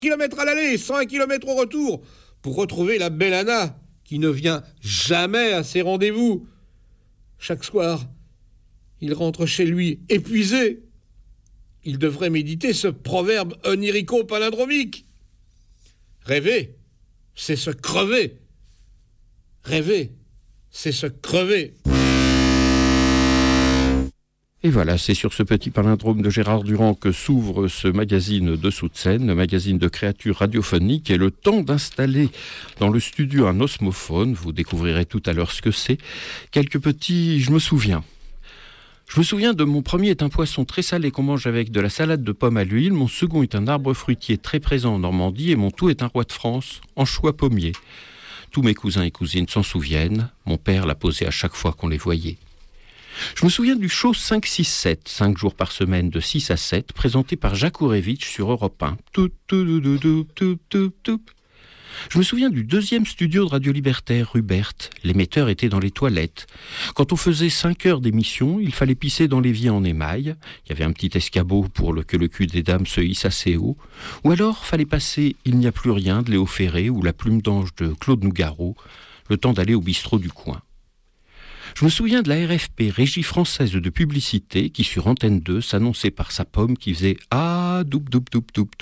km à l'aller, 101 km au retour, pour retrouver la belle Anna, qui ne vient jamais à ses rendez-vous. Chaque soir, il rentre chez lui épuisé. Il devrait méditer ce proverbe onirico-palindromique. Rêver, c'est se crever. Rêver, c'est se crever. Et voilà, c'est sur ce petit palindrome de Gérard Durand que s'ouvre ce magazine Dessous de scène, le magazine de créatures radiophoniques, et le temps d'installer dans le studio un osmophone. Vous découvrirez tout à l'heure ce que c'est. Quelques petits... Je me souviens de mon premier est un poisson très salé qu'on mange avec de la salade de pommes à l'huile. Mon second est un arbre fruitier très présent en Normandie. Et mon tout est un roi de France, anchois pommier. Tous mes cousins et cousines s'en souviennent. Mon père l'a posé à chaque fois qu'on les voyait. Je me souviens du show 5-6-7, 5 jours par semaine de 6 à 7, présenté par Jacques Ourevitch sur Europe 1. Je me souviens du deuxième studio de Radio Libertaire, Rubert. L'émetteur était dans les toilettes. Quand on faisait 5 heures d'émission, il fallait pisser dans l'évier en émail. Il y avait un petit escabeau pour que le cul des dames se hisse assez haut. Ou alors, fallait passer Il n'y a plus rien de Léo Ferré ou La plume d'ange de Claude Nougaro, le temps d'aller au bistrot du coin. Je me souviens de la RFP, Régie française de publicité, qui sur Antenne 2 s'annonçait par sa pomme qui faisait « Ah, doup, doup, doup, doup, doup ».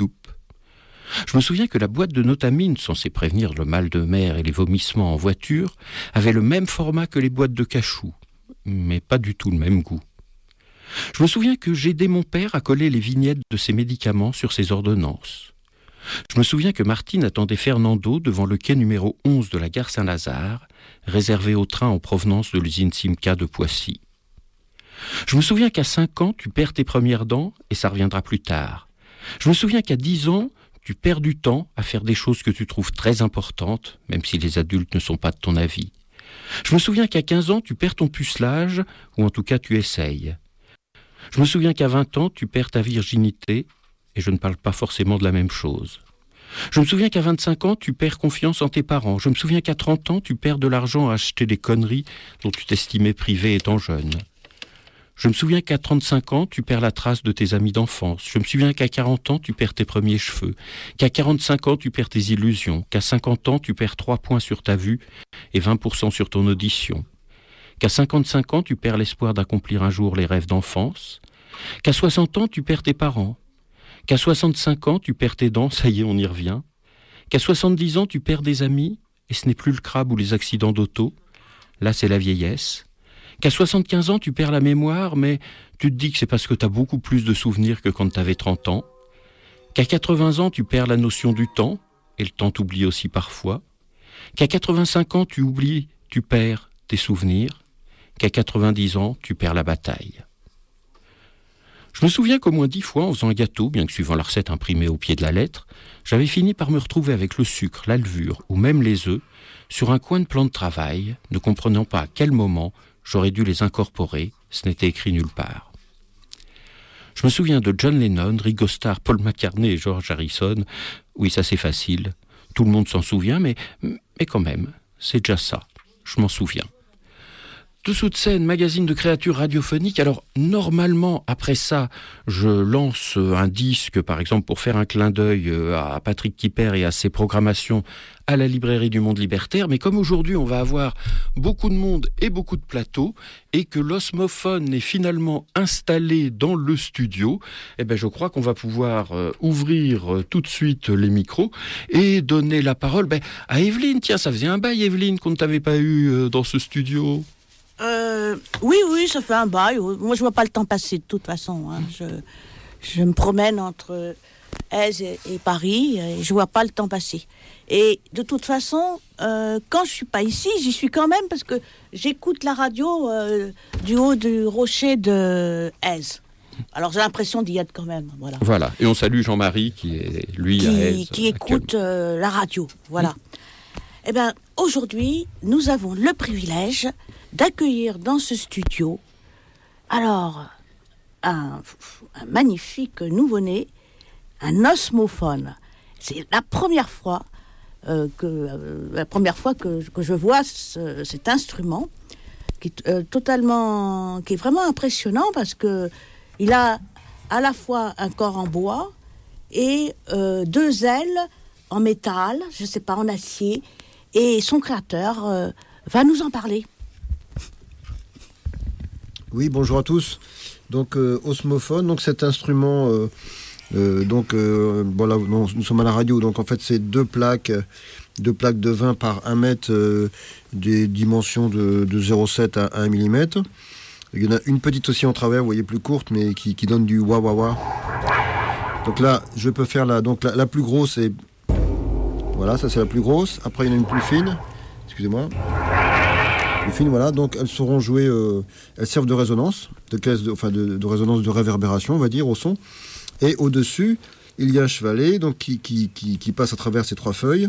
Je me souviens que la boîte de Notamine, censée prévenir le mal de mer et les vomissements en voiture, avait le même format que les boîtes de cachou, mais pas du tout le même goût. Je me souviens que j'aidais mon père à coller les vignettes de ses médicaments sur ses ordonnances. Je me souviens que Martine attendait Fernando devant le quai numéro 11 de la gare Saint-Lazare, réservé au train en provenance de l'usine Simca de Poissy. Je me souviens qu'à 5 ans, tu perds tes premières dents et ça reviendra plus tard. Je me souviens qu'à 10 ans, tu perds du temps à faire des choses que tu trouves très importantes, même si les adultes ne sont pas de ton avis. Je me souviens qu'à 15 ans, tu perds ton pucelage, ou en tout cas tu essayes. Je me souviens qu'à 20 ans, tu perds ta virginité, et je ne parle pas forcément de la même chose. Je me souviens qu'à 25 ans, tu perds confiance en tes parents. Je me souviens qu'à 30 ans, tu perds de l'argent à acheter des conneries dont tu t'estimais privé étant jeune. Je me souviens qu'à 35 ans, tu perds la trace de tes amis d'enfance. Je me souviens qu'à 40 ans, tu perds tes premiers cheveux. Qu'à 45 ans, tu perds tes illusions. Qu'à 50 ans, tu perds 3 points sur ta vue et 20% sur ton audition. Qu'à 55 ans, tu perds l'espoir d'accomplir un jour les rêves d'enfance. Qu'à 60 ans, tu perds tes parents. Qu'à 65 ans, tu perds tes dents, ça y est, on y revient. Qu'à 70 ans, tu perds des amis, et ce n'est plus le crabe ou les accidents d'auto. Là, c'est la vieillesse. Qu'à 75 ans, tu perds la mémoire, mais tu te dis que c'est parce que tu as beaucoup plus de souvenirs que quand tu avais 30 ans. Qu'à 80 ans, tu perds la notion du temps, et le temps t'oublie aussi parfois. Qu'à 85 ans, tu perds tes souvenirs. Qu'à 90 ans, tu perds la bataille. Je me souviens qu'au moins 10 fois, en faisant un gâteau, bien que suivant la recette imprimée au pied de la lettre, j'avais fini par me retrouver avec le sucre, la levure ou même les œufs sur un coin de plan de travail, ne comprenant pas à quel moment j'aurais dû les incorporer, ce n'était écrit nulle part. Je me souviens de John Lennon, Ringo Starr, Paul McCartney et George Harrison. Oui, ça c'est facile, tout le monde s'en souvient, mais quand même, c'est déjà ça, je m'en souviens. Dessous de scène, magazine de créatures radiophoniques. Alors, normalement, après ça, je lance un disque, par exemple, pour faire un clin d'œil à Patrick Kipper et à ses programmations à la librairie du Monde Libertaire. Mais comme aujourd'hui, on va avoir beaucoup de monde et beaucoup de plateaux, et que l'osmophone est finalement installé dans le studio, eh ben, je crois qu'on va pouvoir ouvrir tout de suite les micros et donner la parole à Evelyne. Tiens, ça faisait un bail, Evelyne, qu'on ne t'avait pas eu dans ce studio. Oui, ça fait un bail. Moi, je vois pas le temps passer de toute façon. Hein. Je me promène entre Aise et Paris et je vois pas le temps passer. Et de toute façon, quand je suis pas ici, j'y suis quand même parce que j'écoute la radio du haut du rocher de Aise. Alors j'ai l'impression d'y être quand même. Voilà. Et on salue Jean-Marie qui est lui à Aise. Qui écoute la radio. Voilà. Eh bien, aujourd'hui, nous avons le privilège d'accueillir dans ce studio, alors, un magnifique nouveau-né, un osmophone. C'est la première fois que je vois cet instrument qui est vraiment impressionnant parce que il a à la fois un corps en bois et 2 ailes en métal, je ne sais pas, en acier. Et son créateur va nous en parler. Oui, bonjour à tous. Donc, osmophone, donc cet instrument, voilà, nous sommes à la radio, donc en fait, c'est 2 plaques de 20 par 1 mètre, des dimensions de 0,7 à 1 mm. Il y en a une petite aussi en travers, vous voyez, plus courte, mais qui donne du wah-wah-wah. Donc là, je peux faire la plus grosse, et voilà, ça c'est la plus grosse. Après, il y en a une plus fine, excusez-moi. Plus fine, voilà, donc elles seront jouées, elles servent de résonance, de résonance de réverbération, on va dire, au son. Et au-dessus, il y a un chevalet donc, qui passe à travers ces 3 feuilles.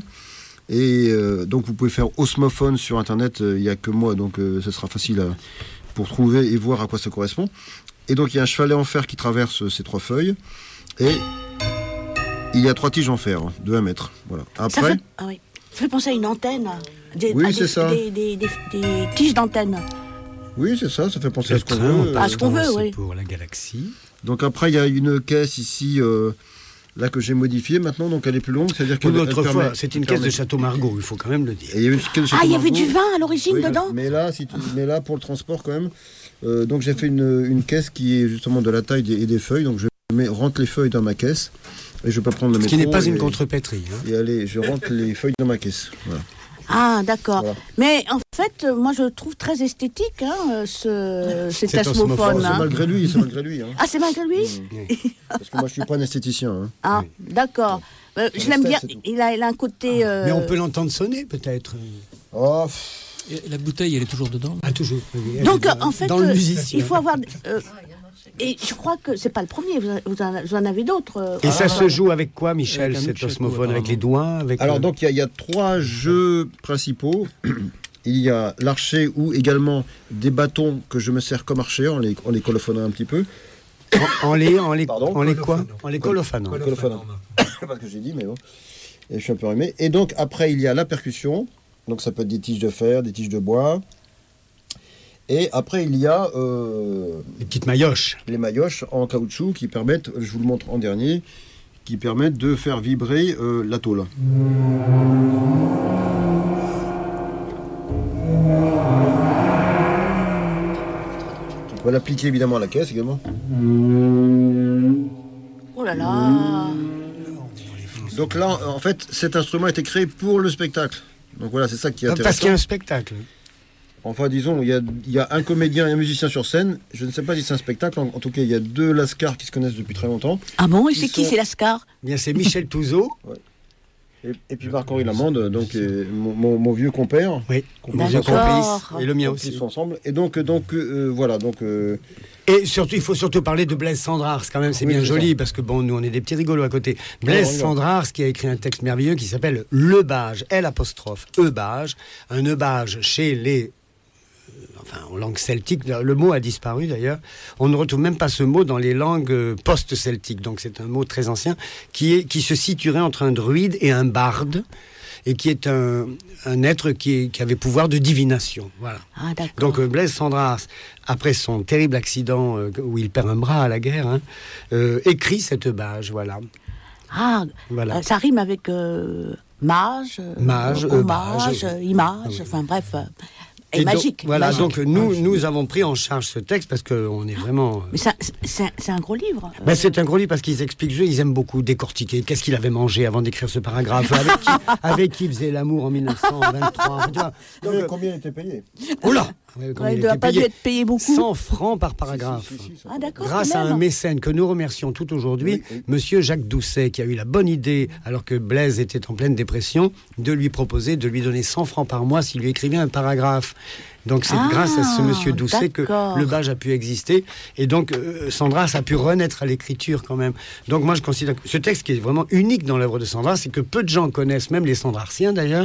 Et donc vous pouvez faire osmophone sur internet, il n'y a que moi, donc ce sera facile pour trouver et voir à quoi ça correspond. Et donc il y a un chevalet en fer qui traverse ces 3 feuilles. Et il y a 3 tiges en fer de 1 mètre. Voilà. Après, ça fait penser à une antenne. Oui, c'est ça. Des tiges d'antenne. Oui, c'est ça, ça fait penser à ce qu'on veut. À ce qu'on veut, oui. Pour la galaxie. Donc après, il y a une caisse ici, là que j'ai modifiée maintenant, donc elle est plus longue, c'est-à-dire qu'elle autrefois, c'était une caisse de Château Margaux, il faut quand même le dire. Et il y avait une caisse de Château il y avait Margaux. du vin à l'origine dedans. Mais là, pour le transport quand même, donc j'ai fait une caisse qui est justement de la taille des feuilles, donc je rentre les feuilles dans ma caisse, et je peux prendre le métro. Ce qui n'est pas une contrepétrie. Hein. Et allez, je rentre les feuilles dans ma caisse, voilà. Ah, d'accord. Voilà. Mais en fait, moi, je le trouve très esthétique, cet osmophone. Hein. C'est malgré lui. Hein. Ah, c'est malgré lui Parce que moi, je suis pas un esthéticien. Hein. Ah, d'accord. Je l'aime bien. Il a un côté... Mais on peut l'entendre sonner, peut-être. Oh. Et la bouteille, elle est toujours dedans? Ah, toujours. Donc, en fait, dans le musicien. il faut avoir... et je crois que c'est pas le premier, vous en avez d'autres. Et ça se joue avec quoi, Michel, Avec un cet château, osmophone? Avec les doigts avec Alors, donc, il y a 3 jeux principaux. Il y a l'archet ou également des bâtons que je me sers comme archer en les colophonant un petit peu. En les quoi? En les colophanant. Pas ce que j'ai dit, mais bon. Et je suis un peu rimé. Et donc, après, il y a la percussion. Donc, ça peut être des tiges de fer, des tiges de bois. Et après, il y a les petites maillotches. Les maillotches en caoutchouc qui permettent, je vous le montre en dernier, qui permettent de faire vibrer la tôle. On peut l'appliquer évidemment à la caisse également. Oh là là. Donc là, en fait, cet instrument a été créé pour le spectacle. Donc voilà, c'est ça qui est intéressant. Parce qu'il y a un spectacle. Enfin, disons, il y a un comédien et un musicien sur scène. Je ne sais pas si c'est un spectacle. En tout cas, il y a 2 lascars qui se connaissent depuis très longtemps. Ah bon, et c'est qui, c'est Lascar? Bien, c'est Michel Touzeau. Ouais. Et puis Marc-Henri Lamande, donc mon vieux compère. Oui, mon vieux complice. Et le mien aussi. aussi. Ensemble. Et donc voilà. Et surtout, il faut surtout parler de Blaise Cendrars, quand même, c'est bien joli, parce que bon, nous, on est des petits rigolos à côté. Blaise Cendrars, qui a écrit un texte merveilleux qui s'appelle L'Eubage, Eubage, un eubage chez les... en langue celtique, le mot a disparu d'ailleurs. On ne retrouve même pas ce mot dans les langues post-celtiques. Donc c'est un mot très ancien qui se situerait entre un druide et un barde, et qui est un être qui avait pouvoir de divination. Voilà. Ah, donc Blaise Cendrars, après son terrible accident où il perd un bras à la guerre, écrit cette eubage. Voilà. Ah, voilà. Ça rime avec mage, hommage, image, enfin bref... Et magique. Voilà, magique. Donc nous avons pris en charge ce texte parce qu'on est vraiment... Mais c'est un gros livre. Ben, c'est un gros livre parce qu'ils expliquent, ils aiment beaucoup décortiquer. Qu'est-ce qu'il avait mangé avant d'écrire ce paragraphe, avec qui il faisait l'amour en 1923. Donc, combien il était payé? Oula, il ne doit pas dû être payé beaucoup. 100 francs par paragraphe. Si, ah, d'accord, grâce à un mécène que nous remercions tout aujourd'hui, monsieur Jacques Doucet, qui a eu la bonne idée, alors que Blaise était en pleine dépression, de lui proposer de lui donner 100 francs par mois s'il lui écrivait un paragraphe. Donc c'est grâce à ce monsieur Doucet que l'Eubage a pu exister. Et donc Cendrars a pu renaître à l'écriture quand même. Donc moi je considère que ce texte qui est vraiment unique dans l'œuvre de Cendrars, c'est que peu de gens connaissent, même les Cendrarsiens d'ailleurs.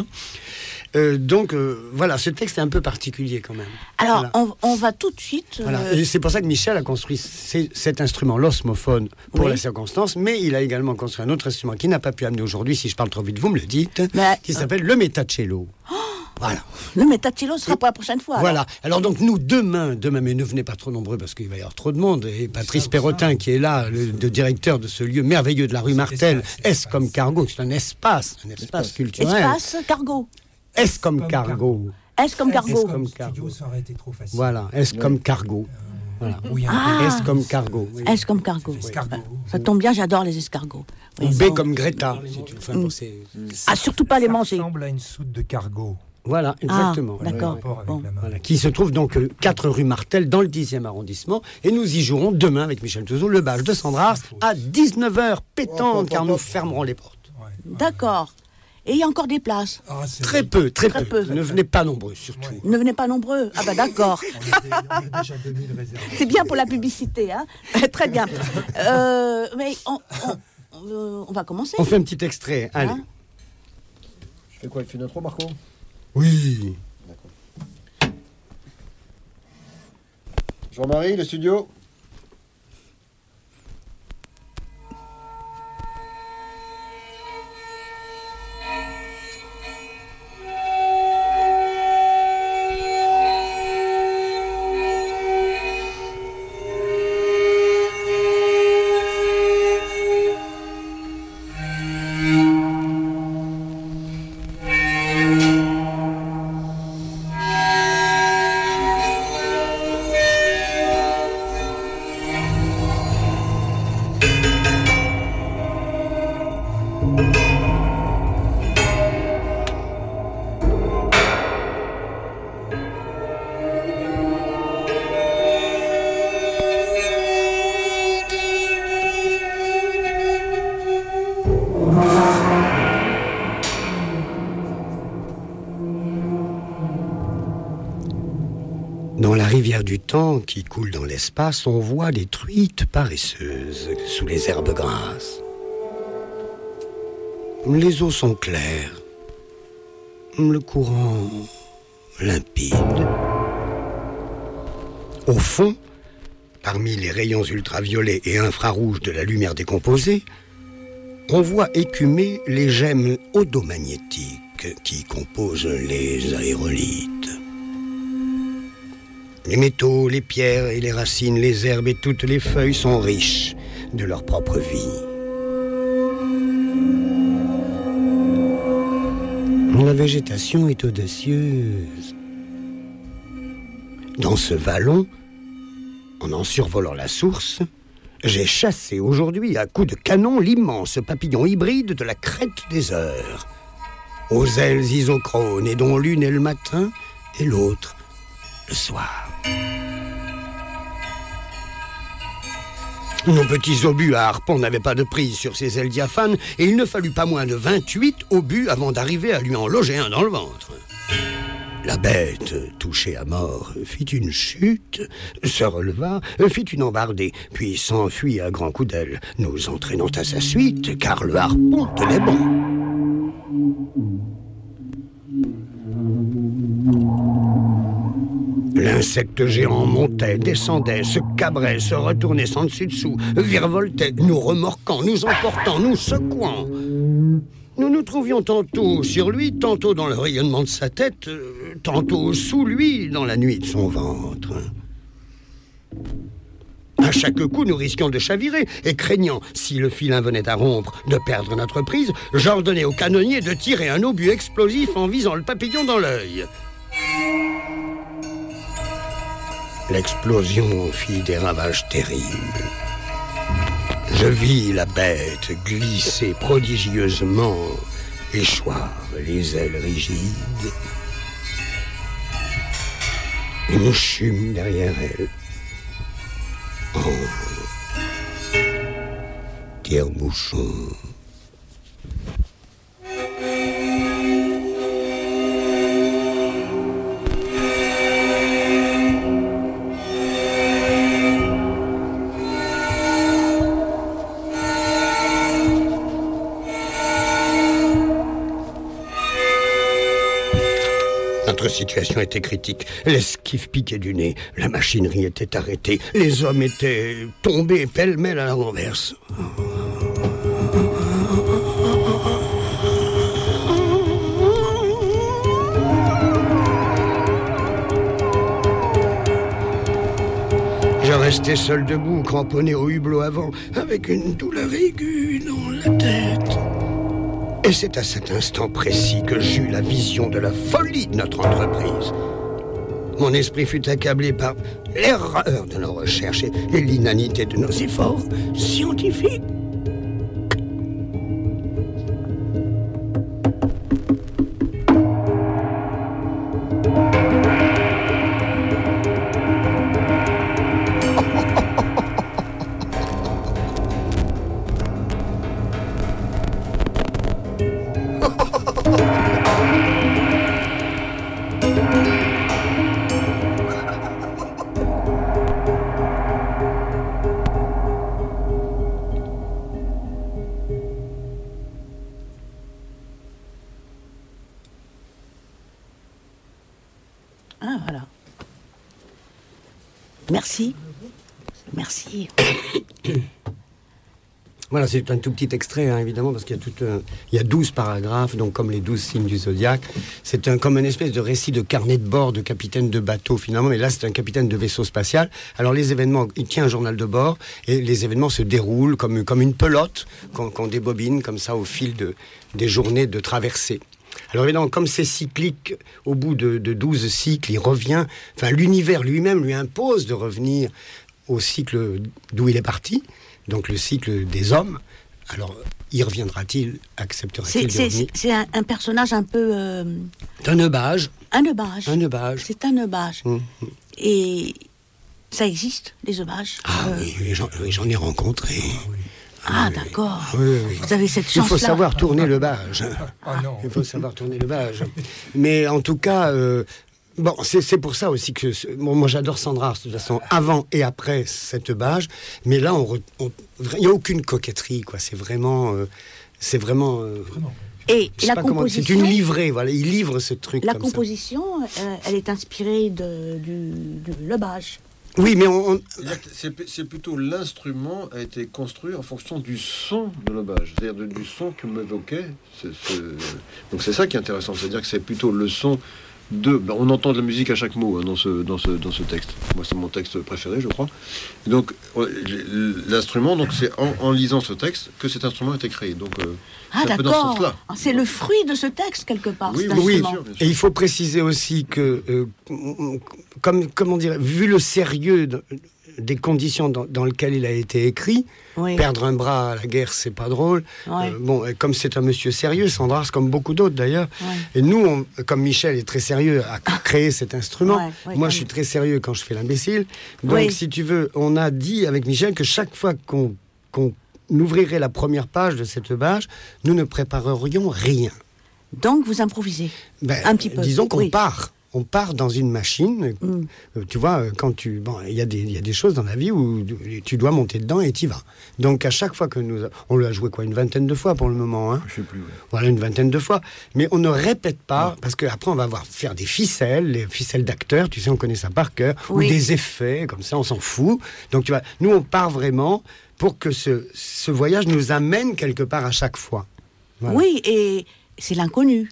Voilà, ce texte est un peu particulier quand même. Alors, voilà. on va tout de suite... Voilà. Et c'est pour ça que Michel a construit cet instrument, l'osmophone, pour la circonstance, mais il a également construit un autre instrument qui n'a pas pu amener aujourd'hui, si je parle trop vite, vous me le dites, qui s'appelle le métacello. Voilà. Non, mais Tachilo sera pour la prochaine fois. Voilà. Alors donc nous, demain, mais ne venez pas trop nombreux parce qu'il va y avoir trop de monde. Et Patrice Perrotin, qui est là, le directeur de ce lieu merveilleux de la rue Martel, S comme cargo, c'est un espace culturel. Espace cargo. S comme cargo. S comme cargo. S comme cargo. Ça aurait été trop facile. Voilà, S comme cargo. Voilà. S comme cargo. Oui. S comme cargo. Escargot. Ça tombe bien, j'adore les escargots. Ou B comme Greta. Si tu le fais surtout pas les manger. Ça ressemble à une soute de cargo. Voilà, exactement. D'accord. Bon. Voilà, qui se trouve donc 4 rue Martel dans le 10e arrondissement. Et nous y jouerons demain avec Michel Touzeau le bal de Sandrars à 19h pétante, car nous fermerons les portes. D'accord. Et il y a encore des places. Très peu. Très peu. Ne venez pas nombreux, surtout. Ouais. Ne venez pas nombreux. Ah bah d'accord. On est déjà 2000 réservés. C'est bien pour la publicité, hein. Très bien. Mais on va commencer. On fait un petit extrait, allez. Hein? Je fais quoi? Il fait une intro, Marco? Oui. D'accord. Jean-Marie, le studio. Dans la rivière du temps qui coule dans l'espace, on voit des truites paresseuses sous les herbes grasses. Les eaux sont claires, le courant limpide. Au fond, parmi les rayons ultraviolets et infrarouges de la lumière décomposée, on voit écumer les gemmes odomagnétiques qui composent les aérolites. Les métaux, les pierres et les racines, les herbes et toutes les feuilles sont riches de leur propre vie. La végétation est audacieuse. Dans ce vallon, en survolant la source, j'ai chassé aujourd'hui à coups de canon l'immense papillon hybride de la crête des heures, aux ailes isochrones et dont l'une est le matin et l'autre le soir. Nos petits obus à harpon n'avaient pas de prise sur ces ailes diaphanes et il ne fallut pas moins de 28 obus avant d'arriver à lui en loger un dans le ventre. La bête, touchée à mort, fit une chute, se releva, fit une embardée, puis s'enfuit à grands coups d'aile, nous entraînant à sa suite, car le harpon tenait bon. L'insecte géant montait, descendait, se cabrait, se retournait sans dessus-dessous, virevoltait, nous remorquant, nous emportant, nous secouant. Nous nous trouvions tantôt sur lui, tantôt dans le rayonnement de sa tête, tantôt sous lui, dans la nuit de son ventre. À chaque coup, nous risquions de chavirer, et craignant, si le filin venait à rompre, de perdre notre prise, j'ordonnais au canonnier de tirer un obus explosif en visant le papillon dans l'œil. L'explosion fit des ravages terribles. Je vis la bête glisser prodigieusement et choir les ailes rigides. Et nous chûmes derrière elle. En tire-bouchon. Notre situation était critique. L'esquive piquait du nez, la machinerie était arrêtée, les hommes étaient tombés pêle-mêle à la renverse. resté seul debout, cramponné au hublot avant, avec une douleur aiguë dans la tête. Et c'est à cet instant précis que j'eus la vision de la folie de notre entreprise. Mon esprit fut accablé par l'erreur de nos recherches et l'inanité de nos efforts scientifiques. Ah, voilà. Merci. Merci. Voilà, c'est un tout petit extrait, hein, évidemment, parce qu'il y a 12 paragraphes, donc comme les 12 signes du zodiaque. C'est comme une espèce de récit de carnet de bord de capitaine de bateau, finalement, mais là, c'est un capitaine de vaisseau spatial. Alors, les événements, il tient un journal de bord, et les événements se déroulent comme une pelote qu'on débobine, comme ça, au fil des journées de traversée. Alors évidemment, comme c'est cyclique, au bout de 12 cycles, il revient, enfin l'univers lui-même lui impose de revenir au cycle d'où il est parti, donc le cycle des hommes. Alors, y reviendra-t-il, acceptera-t-il de revenir? C'est un personnage un peu... Un neubage. Un neubage. Un neubage. C'est un neubage. Et ça existe, les eubages? Ah oui, j'en ai rencontré. Ah, d'accord. Oui. Vous avez cette chance-là. Il faut savoir tourner le bage. Ah non. Il faut savoir tourner le bage. Mais en tout cas, bon, c'est pour ça aussi que... moi, j'adore Sandra, de toute façon, avant et après cette bage. Mais là, il n'y a aucune coquetterie, quoi. C'est vraiment... Et la composition... C'est une livrée, voilà. Il livre ce truc La comme composition, elle est inspirée du leubage. Oui, mais c'est plutôt l'instrument a été construit en fonction du son de l'obage, c'est-à-dire du son que m'évoquait. Donc c'est ça qui est intéressant, c'est-à-dire que c'est plutôt le son de... on entend de la musique à chaque mot, hein, dans ce texte. Moi, c'est mon texte préféré, je crois. Et donc l'instrument, donc c'est en lisant ce texte que cet instrument a été créé. Donc c'est un peu dans ce sens-là. C'est le fruit de ce texte quelque part. Oui, bien sûr. Et il faut préciser aussi que, comment dire, vu le sérieux des conditions dans lesquelles il a été écrit, perdre un bras à la guerre, c'est pas drôle. Comme c'est un monsieur sérieux, Sandras, comme beaucoup d'autres d'ailleurs, et nous, comme Michel est très sérieux à créer cet instrument, moi je suis très sérieux quand je fais l'imbécile. Donc si tu veux, on a dit avec Michel que chaque fois qu'on ouvrirait la première page de cette bâche, nous ne préparerions rien. Donc vous improvisez un petit peu. Disons qu'on part. On part dans une machine. Tu vois, quand il y a des choses dans la vie où tu dois monter dedans et t'y vas. Donc à chaque fois que on l'a joué une vingtaine de fois pour le moment. Hein. Je sais plus. Ouais. Voilà, une vingtaine de fois. Mais on ne répète pas parce qu'après on va faire des ficelles, les ficelles d'acteurs. Tu sais, on connaît ça par cœur, ou des effets comme ça, on s'en fout. Donc tu vois, nous on part vraiment pour que ce voyage nous amène quelque part à chaque fois. Voilà. Oui, et c'est l'inconnu.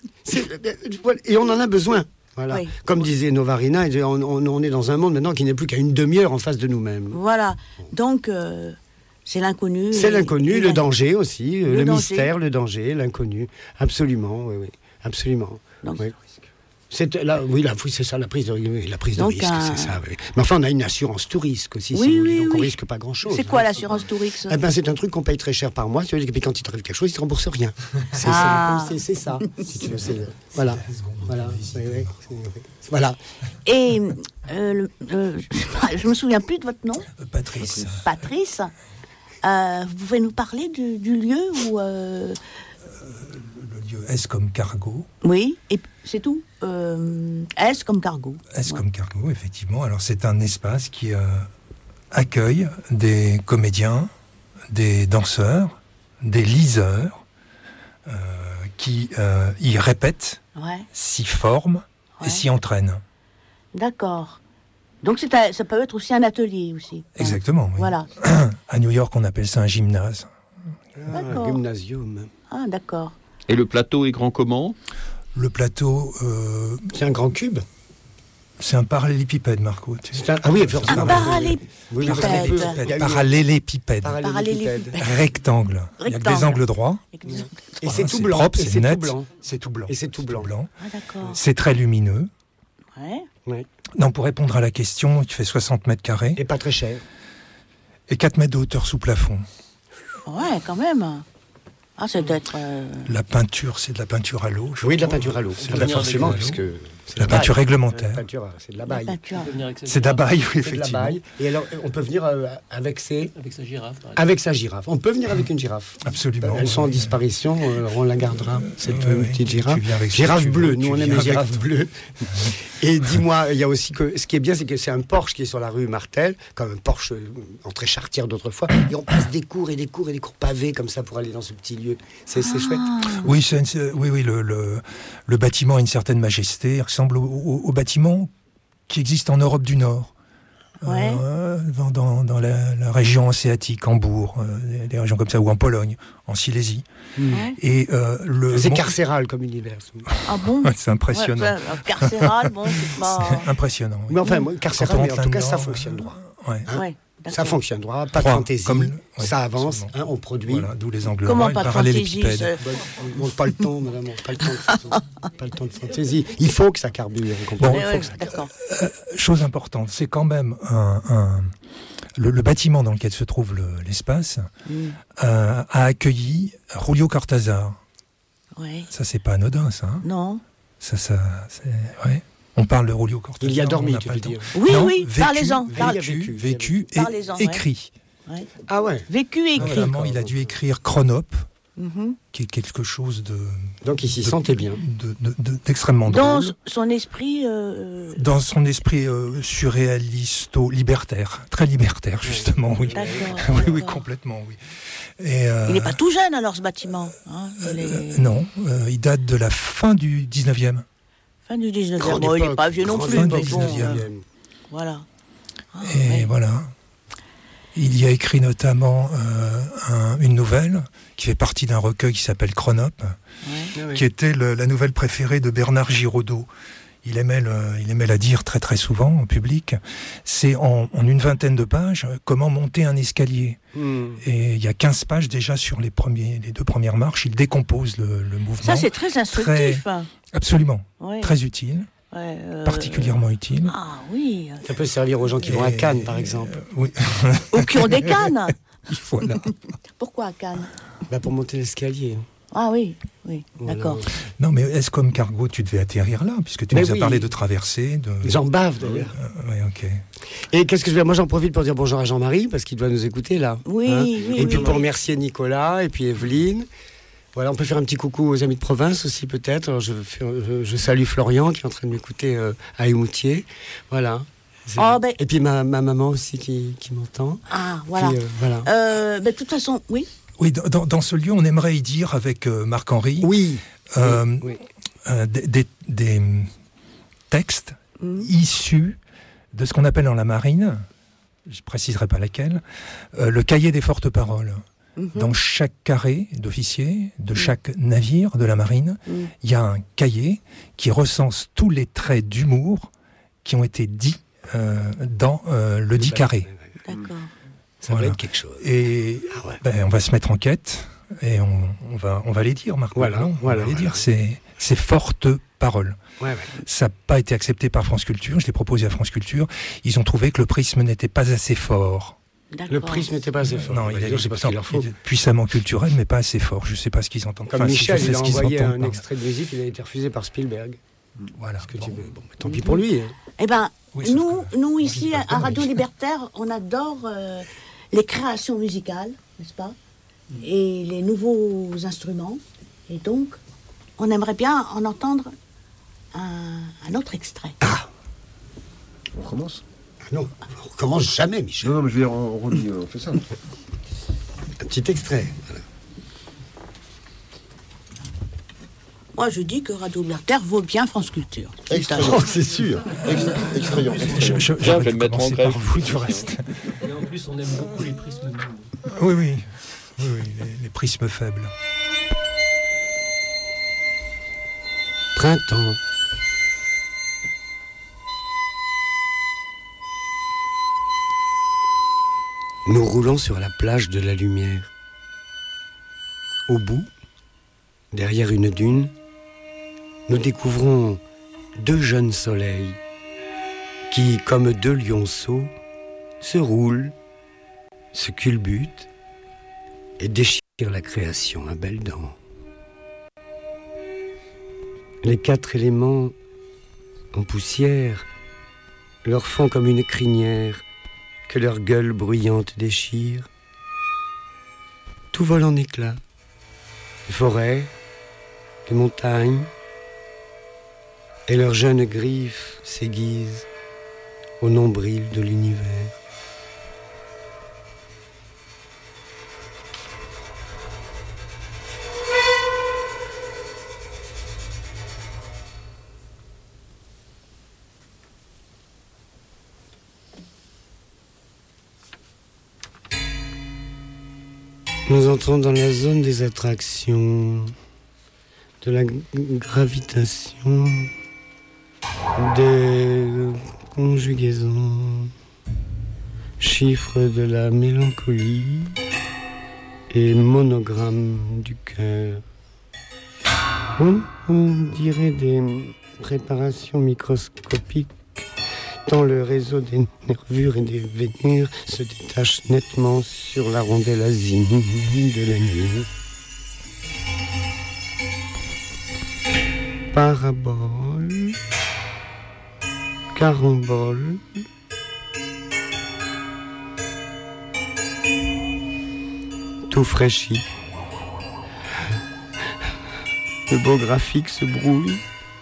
Et on en a besoin. Voilà. Comme disait Novarina, on est dans un monde maintenant qui n'est plus qu'à une demi-heure en face de nous-mêmes. Voilà. Donc, c'est l'inconnu. C'est l'inconnu, le danger aussi, le mystère, le danger, l'inconnu. Absolument, oui. Absolument. Donc, c'est ça, la prise de risque, c'est ça. Oui. Mais enfin, on a une assurance tout risque aussi, donc on risque pas grand-chose. C'est quoi l'assurance tout risque? C'est un truc qu'on paye très cher par mois, et puis quand il t'arrive quelque chose, il te rembourse rien. C'est ça, si tu veux. Voilà. Voilà. Et je me souviens plus de votre nom. Patrice. Patrice. Vous pouvez nous parler du lieu où... Le lieu S comme cargo. Oui, et c'est tout. S comme cargo. S comme cargo, effectivement. Alors c'est un espace qui accueille des comédiens, des danseurs, des liseurs qui y répètent, s'y forment et s'y entraînent. D'accord. Donc ça peut être aussi un atelier aussi. Exactement. Oui. Voilà. À New York, on appelle ça un gymnase. Un gymnasium. Ah, d'accord. Et le plateau est grand comment? Le plateau... C'est un grand cube. C'est un parallélépipède, Marco. Ah oui, forcément. Un parallélépipède. Oui, parce qu'on peut- il y a eu- Parallélépipède. Parallélépipède. Rectangle. Il y a que des angles droits. Et c'est tout C'est blanc. propre, et c'est net. tout blanc. C'est tout blanc. Et c'est tout blanc. Ah, d'accord. C'est très lumineux. Ouais. Non, pour répondre à la question, il fait 60 mètres carrés Et pas très cher. et 4 mètres de hauteur sous plafond. Ouais, quand même. Ah, c'est d'être. La peinture, c'est de la peinture à l'eau. je Oui, de la crois. peinture à l'eau. C'est Ah de bah la forcément, peinture à l'eau. puisque c'est La peinture réglementaire. C'est de la baille. peinture. C'est d'abaille, oui, C'est de la effectivement. baille. Et alors, on peut venir avec Avec sa girafe. par exemple. avec sa girafe. On peut venir avec une girafe. Absolument. Elles sont en Oui. disparition, on la gardera, cette Oui, oui. petite Tu girafe. viens avec- Girafe tu- bleue, tu nous on viens aime les avec- girafes bleues. Et dis-moi, il y a aussi que ce qui est bien, c'est que c'est un Porsche qui est sur la rue Martel, comme un Porsche entrée Chartière d'autrefois, et on passe des cours et des cours et des cours pavés comme ça pour aller dans ce petit lieu. C'est chouette. Oui, le bâtiment a une certaine majesté. Il ressemble au bâtiment qui existe en Europe du Nord. Ouais. Dans la région hanséatique, Hambourg, des régions comme ça, ou en Pologne, en Silésie. Ouais. Et C'est carcéral comme univers. Ah bon? C'est impressionnant. Ouais, carcéral, bon, c'est pas. C'est impressionnant. oui. Mais enfin, moi, carcéral, Quand on mais en rentre tout cas, ça là-dedans, fonctionne droit. Ouais. Hein Ouais, Ça d'accord. fonctionne droit, pas de Droit, fantaisie, comme ouais, ça avance, absolument. on produit. Voilà, d'où les angles Comment droits et pas de fantaisie parallélépipèdes. On n'a pas le temps, madame, on n'a pas le temps. Pas le temps de fantaisie. Il faut que ça carbure, vous comprenez. Bon, Il faut Ouais, que ça- d'accord. Chose importante, c'est quand même le bâtiment dans lequel se trouve l'espace a accueilli Julio Cortázar. Ouais. Ça, c'est pas anodin, ça. Hein. Non. Ça, c'est ouais. On parle de Julio Cortázar. Il y a on dormi, n'a tu pas veux le temps. dire. Oui, Non, oui, vécu, parlez-en. Vécu et Parlez-en, ouais. écrit. Ouais. Ah ouais. Vécu et écrit. Notamment, il a dû écrire Chronope, Mhm. qui est quelque chose Donc il s'y sentait bien. d'extrêmement Dans drôle. son esprit. Dans son esprit surréalisto-libertaire, très libertaire justement, oui. D'accord. Oui, d'accord. complètement, oui. Et, Il n'est pas tout jeune alors ce bâtiment. Hein, il est non, il date de la fin du 19e. fin du 19e. Grande Bon, il n'est époque, pas vieux non grande plus. fin Mais du bon, 19e. voilà. Ah, Et ouais. voilà. Il y a écrit notamment une nouvelle qui fait partie d'un recueil qui s'appelle Chronope, Ouais. qui était la nouvelle préférée de Bernard Giraudot. Il aimait la dire très très souvent en public. C'est en une vingtaine de pages comment monter un escalier. Et il y a 15 pages déjà sur les deux premières marches. Il décompose le mouvement. Ça, c'est très instructif. Absolument. Ouais. Très utile, Ouais, particulièrement utile. Ah oui. Ça peut servir aux gens qui vont à Cannes, par exemple. Oui, Ou qui ont des cannes. voilà. Pourquoi à Cannes? Bah, pour monter l'escalier. Ah oui, oui, Voilà. d'accord. Non, mais est-ce comme cargo, tu devais atterrir là, puisque tu Mais nous as oui. parlé de traversée, de... J'en bave d'ailleurs. Oui, ok. Et qu'est-ce que je vais. Moi, j'en profite pour dire bonjour à Jean-Marie, parce qu'il doit nous écouter là. Oui, Hein oui, Et puis oui, pour oui. remercier Nicolas et puis Evelyne. Voilà, on peut faire un petit coucou aux amis de province aussi peut-être. Alors, je salue Florian qui est en train de m'écouter à Émoutier. Voilà. Oh, ben- Et puis ma maman aussi qui m'entend. Ah, voilà. Puis, voilà. De toute façon, oui. Oui, dans ce lieu, on aimerait y dire avec Marc-Henri Oui. oui. Des textes issus de ce qu'on appelle dans la marine, je ne préciserai pas laquelle, le cahier des fortes paroles. Dans chaque carré d'officier, de chaque navire de la marine, il y a un cahier qui recense tous les traits d'humour qui ont été dits dans le dit carré. D'accord. Ça va être quelque chose. Et on va se mettre en quête et on va les dire, Marc. Voilà, on va les dire. C'est fortes paroles. Ouais. Ça n'a pas été accepté par France Culture. Je l'ai proposé à France Culture. Ils ont trouvé que le prisme n'était pas assez fort. Le prisme n'était pas assez fort. Non, je sais pas ce qu'il leur faut. il est puissamment culturel, mais pas assez fort. Je ne sais pas ce qu'ils entendent. Comme Enfin, Michel, je sais il a ce qu'ils envoyé entendent un par- extrait de musique, il a été refusé par Spielberg. Voilà. Ce que Bon. tu veux. Bon, mais tant pis pour lui. Hein. Eh ben, Oui, sauf nous que- ici, à Radio Libertaire, on adore les créations musicales, n'est-ce pas? Et les nouveaux instruments. Et donc, on aimerait bien en entendre un autre extrait. On commence. Ah non, on recommence jamais, Michel. Non, mais je veux dire, on fait ça. Un petit extrait. Moi, je dis que Radio Libertaire vaut bien France Culture. Extrayant, c'est sûr. Extrayant. Je vais le mettre en commencer grève. par vous du reste. Et en plus, on aime beaucoup les prismes. Oui, les prismes faibles. Printemps. Nous roulons sur la plage de la lumière. Au bout, derrière une dune, nous découvrons 2 jeunes soleils qui, comme 2 lionceaux, se roulent, se culbutent et déchirent la création à belles dents. Les 4 éléments en poussière leur font comme une crinière que leur gueule bruyante déchire. Tout vole en éclats. Les forêts, les montagnes, et leurs jeunes griffes s'aiguisent au nombril de l'univers. Nous entrons dans la zone des attractions, de la gravitation, des conjugaisons, chiffres de la mélancolie et monogramme du cœur. On dirait des préparations microscopiques, tant le réseau des nervures et des vénures se détache nettement sur la rondelle azimuth de la nuit. Parabole, carambole, tout fraîchit. Le beau graphique se brouille.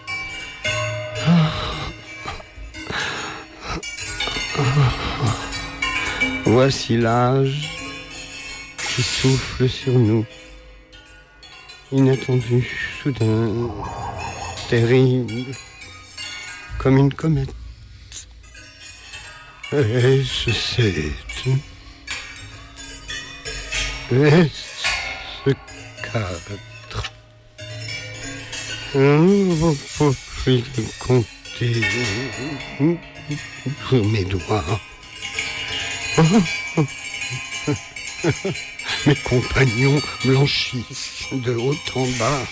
Voici l'âge qui souffle sur nous. Inattendu, soudain, terrible, comme une comète. Est-ce quatre? On peut plus compter sur mes doigts. Mes compagnons blanchissent de haut en bas,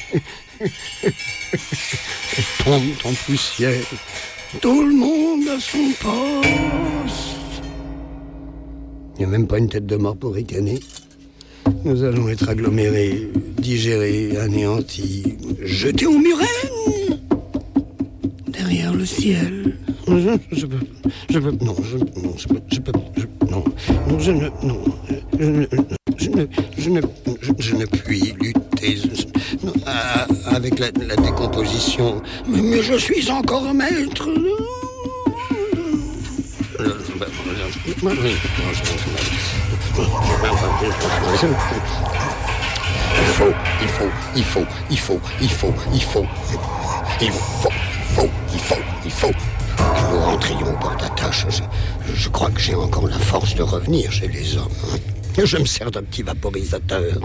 tombent en poussière. Tout le monde à son poste. Il n'y a même pas une tête de mort pour ricaner. Nous allons être agglomérés, digérés, anéantis, jetés aux murennes, derrière le ciel. Je ne puis lutter avec la décomposition. Mais je suis encore maître. Il faut. Nous rentrions au porte-attache. Je crois que j'ai encore la force de revenir chez les hommes. Je me sers d'un petit vaporisateur.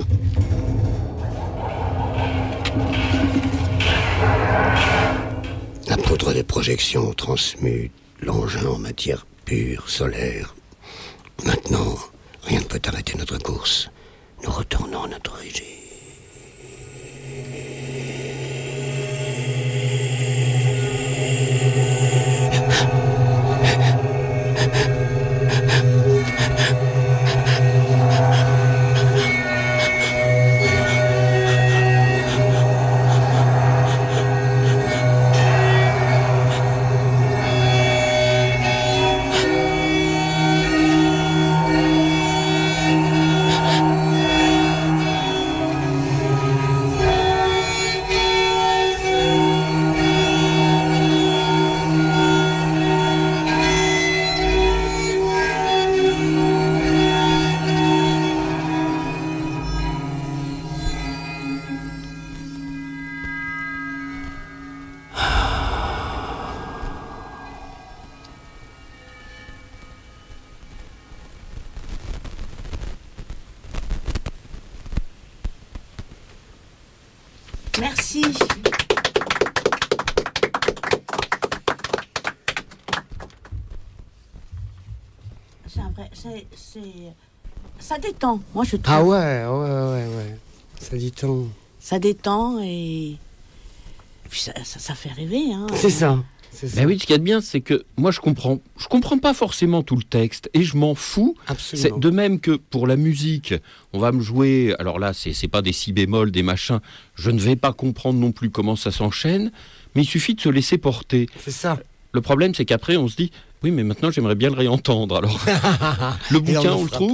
La poudre des projections transmute l'engin en matière pure, solaire. Maintenant, rien ne peut arrêter notre course. Nous retournons à notre origine. Merci. C'est un vrai ça détend. Moi, je trouve. Ah ouais. Ça détend. Ça détend et puis ça fait rêver. Hein. C'est ça. Ben oui, ce qu'il y a de bien, c'est que moi, je comprends pas forcément tout le texte et je m'en fous. Absolument. C'est de même que pour la musique, on va me jouer. Alors là, c'est pas des si bémols, des machins. Je ne vais pas comprendre non plus comment ça s'enchaîne, mais il suffit de se laisser porter. C'est ça. Le problème, c'est qu'après, on se dit, oui, mais maintenant, j'aimerais bien le réentendre. Alors, le bouquin, on le trouve.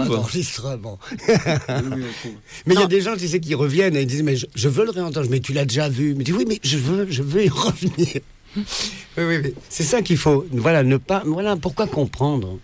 Mais il y a des gens, tu sais, qui reviennent et ils disent, mais je veux le réentendre. Mais tu l'as déjà vu. Mais tu dis, oui, mais je veux y revenir. Oui. C'est ça qu'il faut. Voilà, pourquoi comprendre?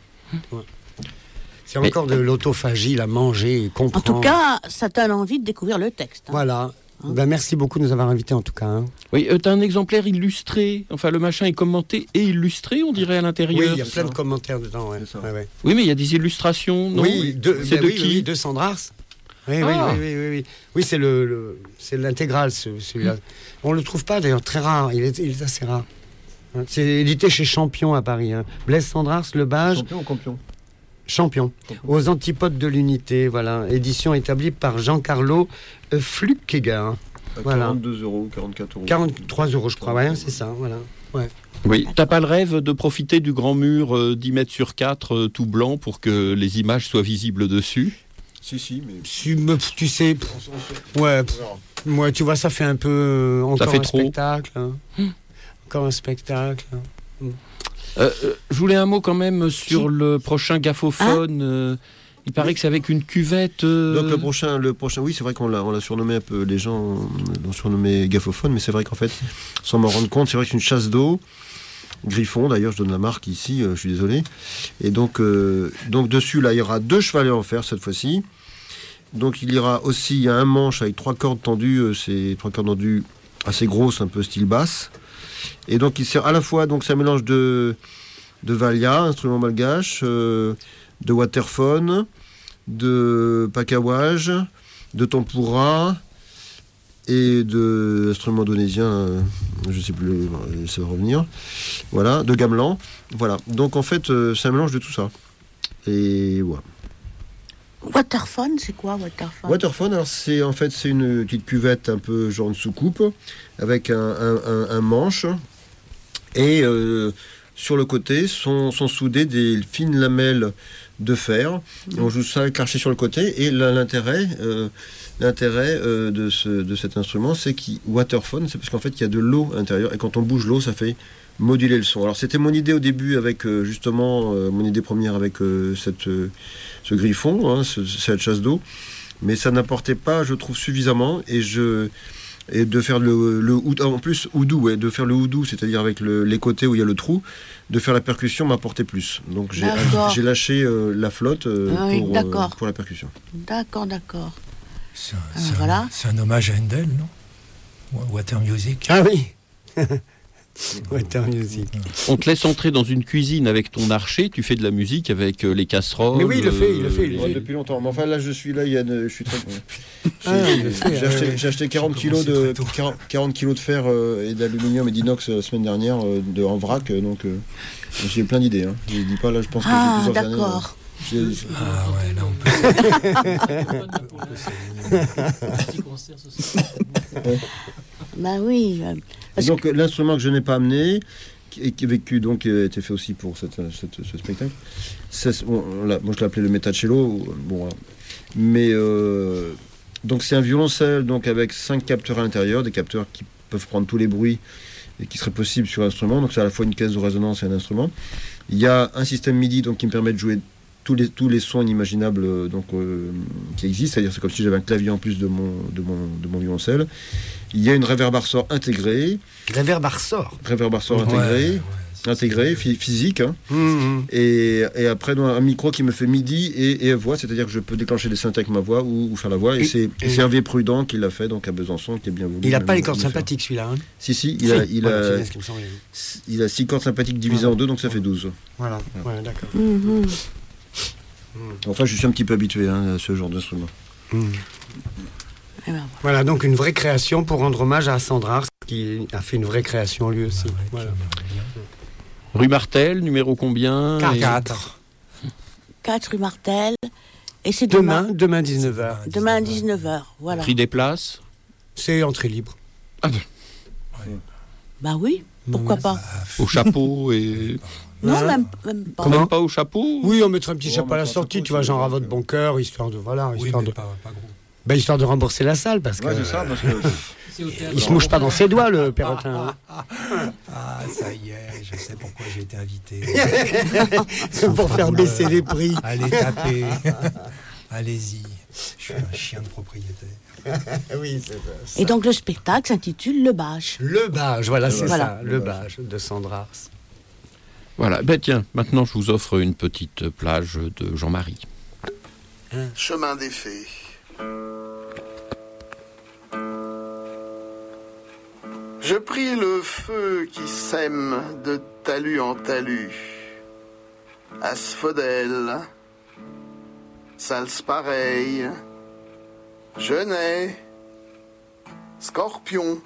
C'est encore de l'autophagie, la manger, comprendre. En tout cas, ça donne envie de découvrir le texte. Hein. Voilà. Ben, merci beaucoup de nous avoir invités en tout cas. Hein. Oui, t'as un exemplaire illustré. Enfin, le machin est commenté et illustré, on dirait, à l'intérieur. Oui, il y a plein de commentaires dedans. Ouais. Ouais. Oui, mais il y a des illustrations, non? Oui, c'est de qui? Oui, de Sandrars. Oui. Oui, c'est l'intégrale, celui-là. On le trouve pas d'ailleurs, très rare. Il est assez rare. C'est édité chez Champion à Paris. Hein. Blaise Sandrars, Le Bage. Champion ou Campion? Champion. Aux antipodes de l'unité, voilà. Édition établie par Giancarlo Fluckega. Voilà. 42 €, 44 €. 43 €, je crois, ouais, c'est ça, voilà. Ouais. Oui, t'as pas le rêve de profiter du grand mur 10 mètres sur 4 tout blanc pour que les images soient visibles dessus? Si, mais... Tu sais... Ouais, tu vois, ça fait un peu... encore fait un trop. spectacle. Hein. Encore un spectacle. Hein. Je voulais un mot quand même sur le prochain Gaffophone. Il paraît que c'est avec une cuvette. Donc le prochain, oui, c'est vrai qu'on l'a surnommé un peu, les gens l'ont surnommé Gaffophone, mais c'est vrai qu'en fait, sans m'en rendre compte, c'est vrai que c'est une chasse d'eau, Griffon, d'ailleurs, je donne la marque ici, je suis désolé. Et donc dessus, là, il y aura 2 chevalets en fer cette fois-ci. Donc il y aura aussi un manche avec 3 cordes tendues, c'est 3 cordes tendues assez grosses, un peu style basse. Et donc il sert à la fois, donc c'est un mélange de valia, instrument malgache, de waterphone, de pakawaj, de tempura et de instrument indonésien, je sais plus, ça va revenir. Voilà, de gamelan. Voilà. Donc en fait, c'est un mélange de tout ça. Et voilà. Waterphone, c'est quoi Waterphone? Waterphone, alors c'est une petite cuvette un peu genre une soucoupe avec un manche et sur le côté sont soudées des fines lamelles de fer. Et on joue ça avec l'archet sur le côté et l'intérêt de cet instrument, c'est qu'il waterphone, c'est parce qu'en fait il y a de l'eau à l'intérieur et quand on bouge l'eau, ça fait moduler le son. Alors c'était mon idée au début avec justement mon idée première avec ce griffon, hein, cette chasse d'eau, mais ça n'apportait pas, je trouve, suffisamment et de faire le en plus oudou, ouais, de faire le oudou, c'est-à-dire avec les côtés où il y a le trou, de faire la percussion m'apportait plus. Donc j'ai lâché la flotte pour la percussion. D'accord. C'est un hommage à Handel, non? Water Music. Ah oui. Water Music. On te laisse entrer dans une cuisine avec ton archet, tu fais de la musique avec les casseroles. Mais oui, il le fait. Depuis longtemps. Mais enfin là, je suis très. J'ai acheté 40 kilos de fer et d'aluminium et d'inox la semaine dernière en vrac, donc j'ai plein d'idées. Hein. Je dis pas là, je pense que j'ai plusieurs années. D'accord. Ah ouais, là on peut. Bah oui. Donc l'instrument que je n'ai pas amené, qui a été fait aussi pour ce spectacle, moi je l'ai appelé le metacello. Bon, voilà. Mais donc c'est un violoncelle donc avec 5 capteurs à l'intérieur, des capteurs qui peuvent prendre tous les bruits et qui seraient possibles sur l'instrument. Donc c'est à la fois une caisse de résonance et un instrument. Il y a un système MIDI donc qui me permet de jouer tous les sons inimaginables qui existent, c'est-à-dire c'est comme si j'avais un clavier en plus de mon violoncelle. Il y a une réverbarator intégrée. Réverbarator intégré, physique. Hein. Et après, un micro qui me fait MIDI et voix, c'est-à-dire que je peux déclencher des synthés avec ma voix ou faire la voix. Et c'est Hervé Prudent qui l'a fait, donc à Besançon, qui est bien voulu. Il n'a pas les cordes sympathiques, celui-là. Hein. Si, il a 6 cordes sympathiques divisées en 2, donc ça fait 12. Voilà, ouais, d'accord. Enfin, je suis un petit peu habitué à ce genre d'instrument. Voilà, donc une vraie création pour rendre hommage à Sandrars, qui a fait une vraie création lui aussi. Voilà. Rue Martel, numéro combien? 4. 4 rue Martel. Et c'est Demain 19h. Demain à 19h, voilà. Prix des places? C'est entrée libre. Ah ben. Bah oui, pourquoi pas. Au chapeau et... Non, Hein même pas. Même pas au chapeau? Oui, on mettra un petit chapeau à la sortie, tu vois, genre à votre bon cœur, histoire de... Voilà, Oui, histoire mais de... pas gros. Ben, histoire de rembourser la salle, parce que... Ouais, c'est ça, parce que... C'est au théâtre. Il se mouche pas dans ses doigts, le Perrotin. Ah, ça y est, je sais pourquoi j'ai été invité. C'est pour faire baisser les prix. Allez taper. Allez-y. Je suis un chien de propriétaire. Oui, c'est ça. Et donc le spectacle s'intitule Le Bage. Le Bage, voilà, c'est Voilà. ça, le Bage de Sandrars. Voilà, ben tiens, maintenant je vous offre une petite plage de Jean-Marie. Chemin des fées. Je pris le feu qui sème de talus en talus. Asphodèle, salse-pareil, genêt, scorpion,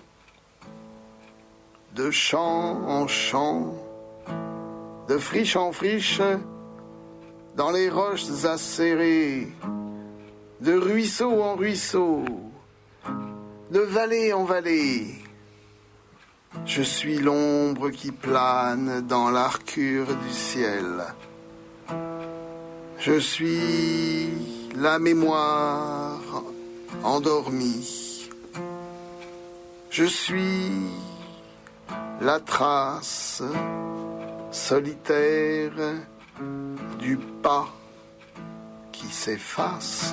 de champ en champ, de friche en friche, dans les roches acérées, de ruisseau en ruisseau, de vallée en vallée. Je suis l'ombre qui plane dans l'arcure du ciel. Je suis la mémoire endormie. Je suis la trace solitaire du pas qui s'efface.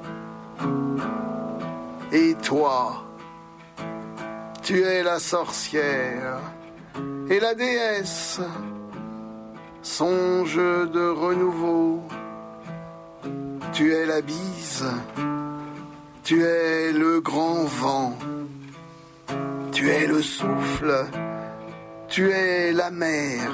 Et toi, tu es la sorcière et la déesse, songe de renouveau. Tu es la bise, tu es le grand vent, tu es le souffle, tu es la mer.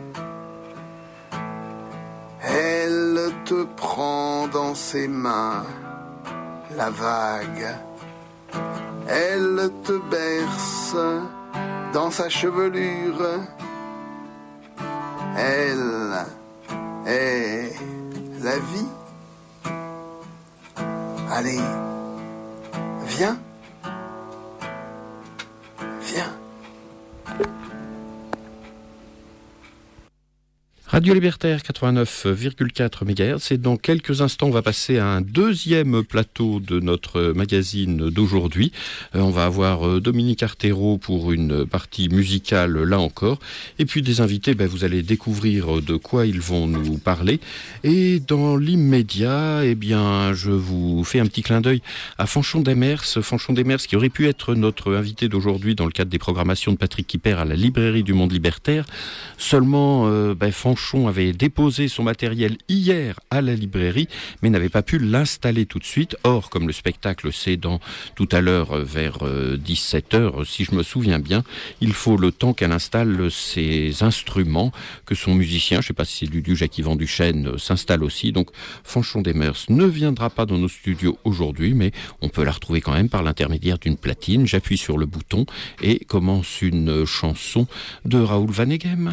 Elle te prend dans ses mains, la vague. Elle te berce dans sa chevelure. Elle est la vie. Allez, viens. Viens. Radio Libertaire 89,4 MHz. Et dans quelques instants, on va passer à un deuxième plateau de notre magazine d'aujourd'hui. On va avoir Dominique Artero pour une partie musicale, là encore. Et puis des invités, vous allez découvrir de quoi ils vont nous parler. Et dans l'immédiat, je vous fais un petit clin d'œil à Fanchon Demers. Fanchon Demers qui aurait pu être notre invité d'aujourd'hui dans le cadre des programmations de Patrick Kipper à la librairie du Monde Libertaire. Seulement, Fanchon avait déposé son matériel hier à la librairie, mais n'avait pas pu l'installer tout de suite. Or, comme le spectacle c'est dans tout à l'heure vers 17h, si je me souviens bien, il faut le temps qu'elle installe ses instruments, que son musicien, je ne sais pas si c'est du Jacques-Yvan Duchesne, s'installe aussi. Donc, Fanchon Demers ne viendra pas dans nos studios aujourd'hui, mais on peut la retrouver quand même par l'intermédiaire d'une platine. J'appuie sur le bouton et commence une chanson de Raoul Vaneigem.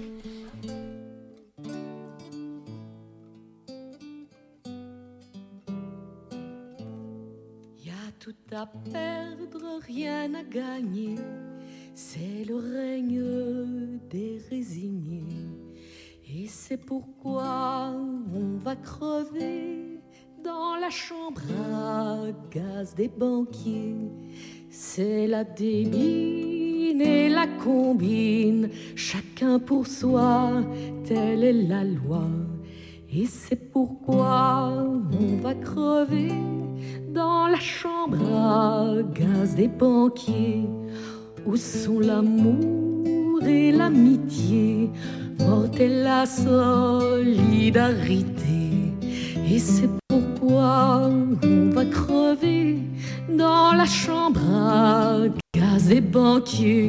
Tout à perdre, rien à gagner, c'est le règne des résignés. Et c'est pourquoi on va crever dans la chambre à gaz des banquiers. C'est la débine et la combine, chacun pour soi, telle est la loi. Et c'est pourquoi on va crever dans la chambre à gaz des banquiers, où sont l'amour et l'amitié, morte est la solidarité. Et c'est pourquoi on va crever dans la chambre à gaz des banquiers.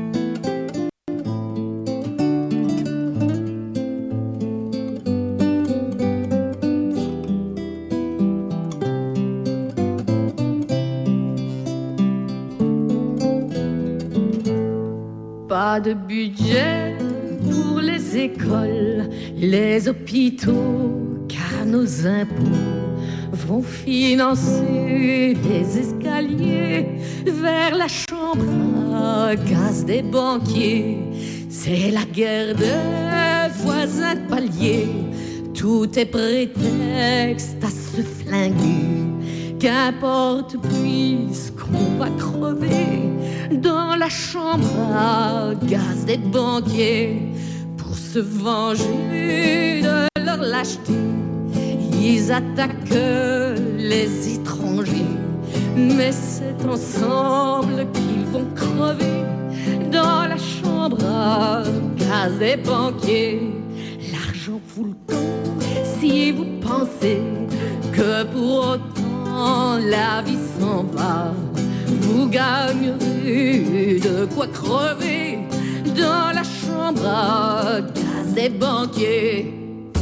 Pas de budget pour les écoles, les hôpitaux, à nos impôts vont financer les escaliers vers la chambre à gaz des banquiers. C'est la guerre des voisins de palier. Tout est prétexte à se flinguer. Qu'importe puisqu'on va crever dans la chambre à gaz des banquiers. Pour se venger de leur lâcheté, ils attaquent les étrangers. Mais c'est ensemble qu'ils vont crever dans la chambre à gaz des banquiers. L'argent fout le camp si vous pensez que pour autant la vie s'en va. Vous gagnerez de quoi crever dans la chambre à gaz des banquiers.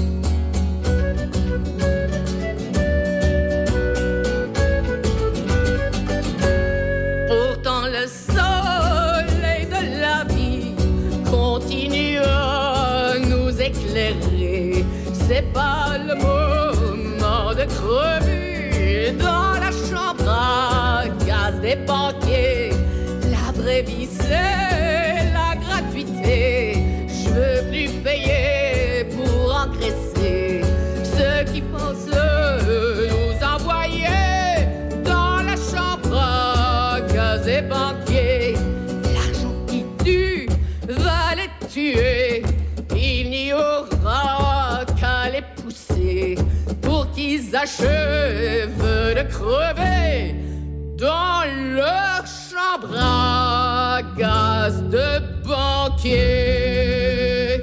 Pourtant le soleil de la vie continue à nous éclairer. C'est pas le moment de crever dans la chambre à gaz des banquiers. La vraie vie c'est la gratuité. Je veux plus payer pour engraisser ceux qui pensent nous envoyer dans la chambre à gaz des banquiers. L'argent qui tue va les tuer. Il n'y aura qu'à les pousser pour qu'ils achèvent de crever dans leur chambre à gaz de banquier.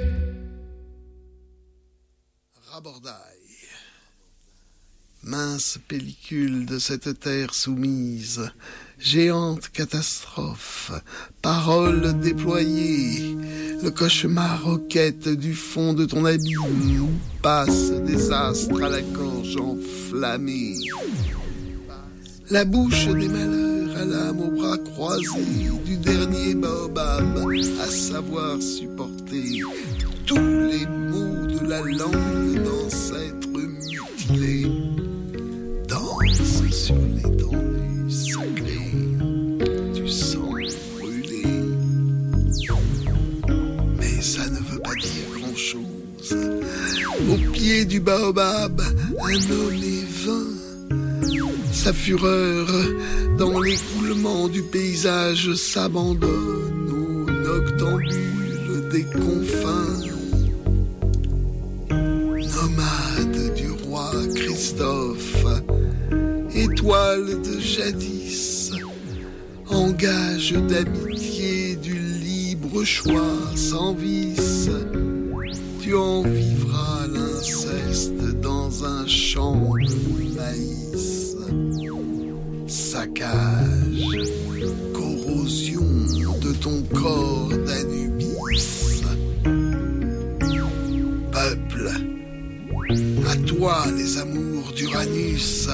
Rabordaille, mince pellicule de cette terre soumise, géante catastrophe, paroles déployées, le cauchemar roquette du fond de ton abîme où passe des astres à la gorge enflammée. La bouche des malheurs à l'âme aux bras croisés du dernier baobab à savoir supporter tous les mots de la langue d'ancêtres mutilés. Danse sur l'étendue sacrée du sang brûlé. Mais ça ne veut pas dire grand-chose. Au pied du baobab, un homme est vain. Sa fureur, dans l'écoulement du paysage, s'abandonne aux noctambules des confins. Nomade du roi Christophe, étoile de jadis, engage d'amitié du libre choix sans vice. Tu en vivras l'inceste dans un champ de maïs. Saccage, corrosion de ton corps d'Anubis. Peuple, à toi les amours d'Uranus.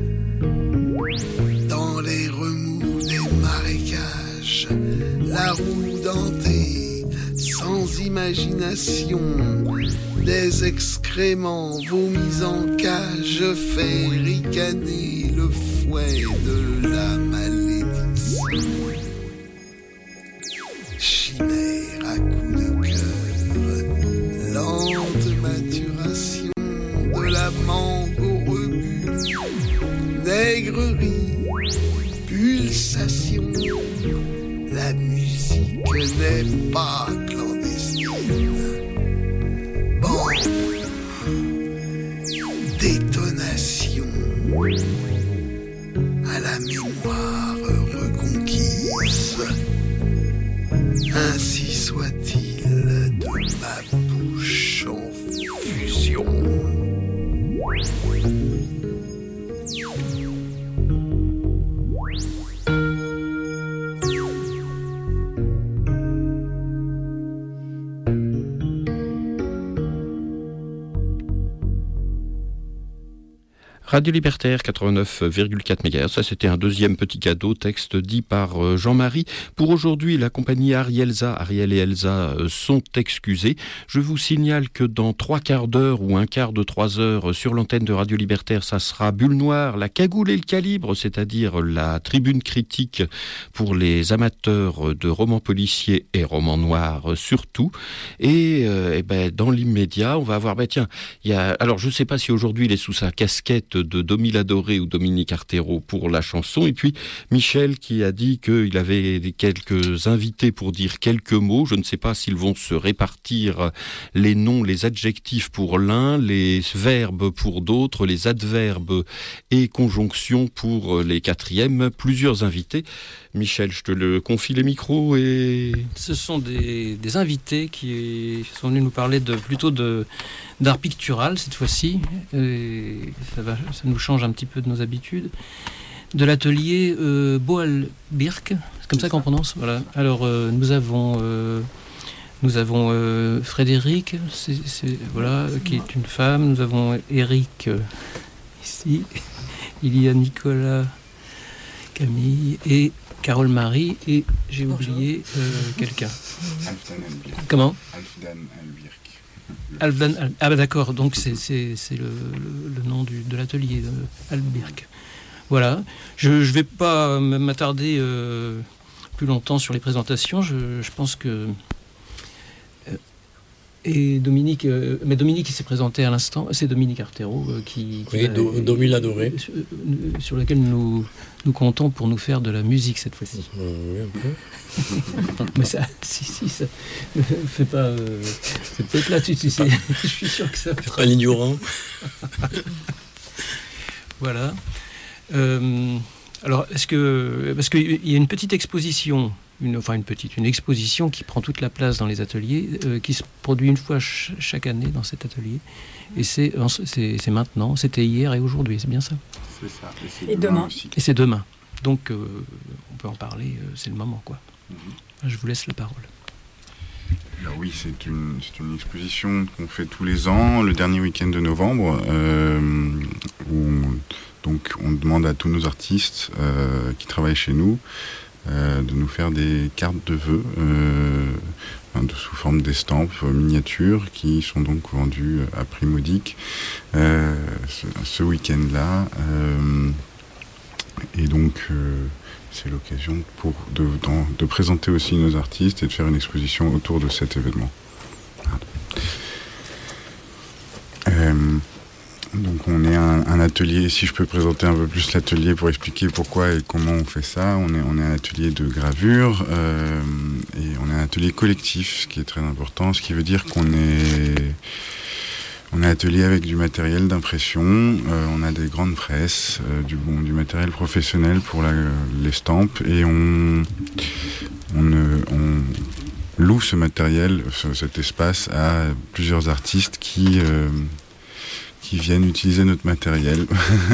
Dans les remous des marécages, la roue dentée, sans imagination, des excréments vomis en cage, fait ricaner le fouet de la malédiction. Chimère à coups de cœur, lente maturation de la mangue au rebut, nègrerie, pulsation, la musique n'est pas clandestine. Bon, détonation à la mémoire reconquise. Ainsi soit-il de ma bouche en fusion. Radio Libertaire 89,4 MHz. Ça, c'était un deuxième petit cadeau, texte dit par Jean-Marie. Pour aujourd'hui, la compagnie Ariel et Elsa sont excusés. Je vous signale que dans 3/4 d'heure ou 1/4 de 3 heures sur l'antenne de Radio Libertaire, ça sera Bulle Noire, la cagoule et le calibre, c'est-à-dire la tribune critique pour les amateurs de romans policiers et romans noirs surtout. Et dans l'immédiat, on va avoir, alors je ne sais pas si aujourd'hui il est sous sa casquette de Domi Ladoré ou Dominique Artero pour la chanson, et puis Michel qui a dit qu'il avait quelques invités pour dire quelques mots. Je ne sais pas s'ils vont se répartir les noms, les adjectifs pour l'un, les verbes pour d'autres, les adverbes et conjonctions pour les quatrièmes. Plusieurs invités. Michel, je te le confie les micros et... Ce sont des invités qui sont venus nous parler plutôt d'art pictural cette fois-ci. Et ça nous change un petit peu de nos habitudes. De l'atelier Boalbirk, c'est comme ça qu'on prononce. Voilà. Alors nous avons Frédéric, qui est une femme. Nous avons Eric ici. Il y a Nicolas, Camille et Carole Marie, et j'ai oublié quelqu'un. Comment ? Alfdan. D'accord, donc c'est le nom de l'atelier, Albirk. Voilà. Je ne vais pas m'attarder plus longtemps sur les présentations. Je pense que... Et Dominique, mais Dominique qui s'est présenté à l'instant, c'est Dominique Artero Domi Ladoré, sur lequel nous comptons pour nous faire de la musique cette fois-ci. Oui, un peu. Mais ça, ça ne fait pas. C'est peut-être là, tu sais. Je suis sûr que ça. C'est pas l'ignorant. Voilà. Alors, parce qu'il y a une petite exposition. Une exposition qui prend toute la place dans les ateliers, qui se produit une fois chaque année dans cet atelier. Et c'est maintenant, c'était hier et aujourd'hui, c'est bien ça ? C'est ça. Et demain aussi. Et c'est demain. Donc, on peut en parler, c'est le moment, quoi. Je vous laisse la parole. Alors oui, c'est une exposition qu'on fait tous les ans, le dernier week-end de novembre, où on demande à tous nos artistes qui travaillent chez nous de nous faire des cartes de vœux sous forme d'estampes miniatures qui sont donc vendues à prix modique ce week-end-là. Et donc c'est l'occasion de présenter aussi nos artistes et de faire une exposition autour de cet événement. Donc on est un atelier, si je peux présenter un peu plus l'atelier pour expliquer pourquoi et comment on fait ça, on est un atelier de gravure et on est un atelier collectif, ce qui est très important, ce qui veut dire qu'on est un atelier avec du matériel d'impression, on a des grandes presses, du matériel professionnel pour l'estampe et on loue ce matériel, cet espace à plusieurs artistes qui viennent utiliser notre matériel.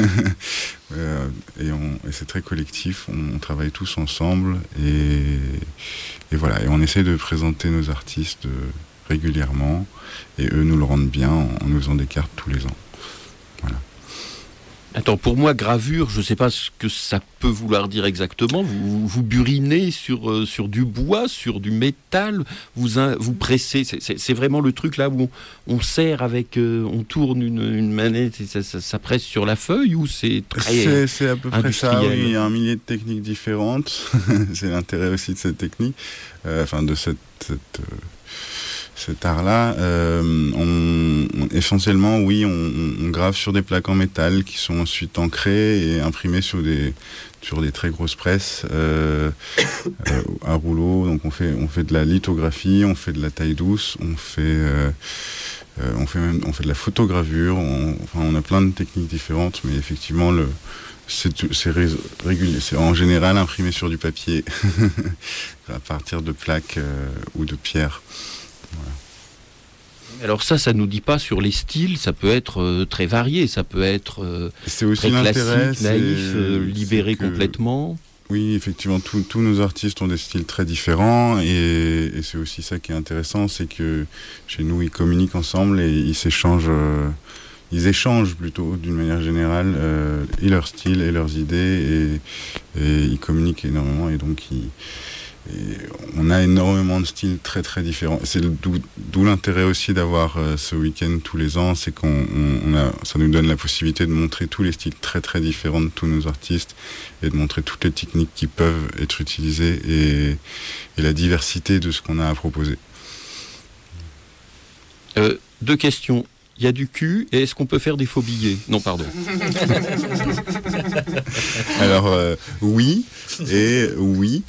Et c'est très collectif, on travaille tous ensemble et voilà. Et on essaie de présenter nos artistes régulièrement et eux nous le rendent bien en nous faisant des cartes tous les ans. Voilà. Attends, pour moi, gravure, je ne sais pas ce que ça peut vouloir dire exactement. Vous burinez sur du bois, sur du métal, vous pressez. C'est vraiment le truc là où on serre avec, on tourne une manette et ça presse sur la feuille, ou c'est très c'est à peu près ça, oui. Il y a un millier de techniques différentes. C'est l'intérêt aussi de cette technique, de cet art-là. Essentiellement, oui, on grave sur des plaques en métal qui sont ensuite ancrées et imprimées sur des très grosses presses à rouleau. Donc on fait de la lithographie, on fait de la taille douce, on fait de la photogravure. On a plein de techniques différentes, mais effectivement c'est régulier. C'est en général imprimé sur du papier à partir de plaques ou de pierres. Voilà. Alors ça nous dit pas sur les styles, ça peut être très varié, ça peut être c'est aussi très classique, naïf, libéré complètement. Oui, effectivement, tous nos artistes ont des styles très différents et c'est aussi ça qui est intéressant, c'est que chez nous, ils communiquent ensemble et ils s'échangent ils échangent plutôt d'une manière générale et leur style et leurs idées et ils communiquent énormément et donc on a énormément de styles très très différents. C'est d'où l'intérêt aussi d'avoir ce week-end tous les ans, c'est ça nous donne la possibilité de montrer tous les styles très très différents de tous nos artistes et de montrer toutes les techniques qui peuvent être utilisées et la diversité de ce qu'on a à proposer. 2 questions. Il y a du cul et est-ce qu'on peut faire des faux billets? Non, pardon. Alors, oui et oui.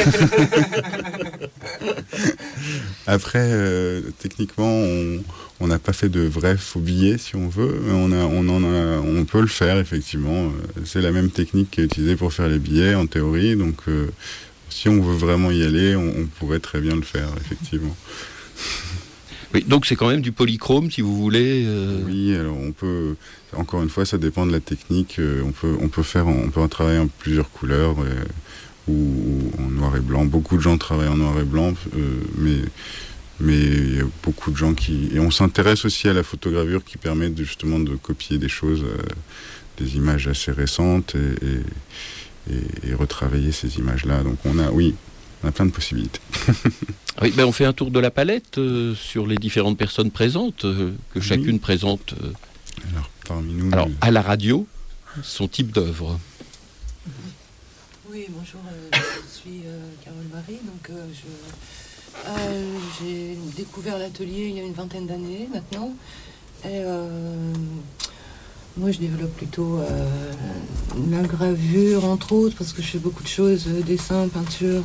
Après, techniquement, on n'a pas fait de vrais faux billets, si on veut. Mais on peut le faire, effectivement. C'est la même technique qui est utilisée pour faire les billets, en théorie. Donc, si on veut vraiment y aller, on pourrait très bien le faire, effectivement. Oui, donc c'est quand même du polychrome, si vous voulez. Oui, alors on peut. Encore une fois, ça dépend de la technique. On peut travailler en plusieurs couleurs ou en noir et blanc. Beaucoup de gens travaillent en noir et blanc, mais il y a beaucoup de gens qui. Et on s'intéresse aussi à la photogravure qui permet justement de copier des choses, des images assez récentes et retravailler ces images-là. Donc on a plein de possibilités. Oui, on fait un tour de la palette sur les différentes personnes présentes, que chacune présente. Alors, parmi nous. Alors, à la radio, son type d'œuvre. Oui, bonjour, je suis Carole Marie. Donc, j'ai découvert l'atelier il y a une vingtaine d'années maintenant. Et moi, je développe plutôt la gravure, entre autres, parce que je fais beaucoup de choses, dessin, peinture,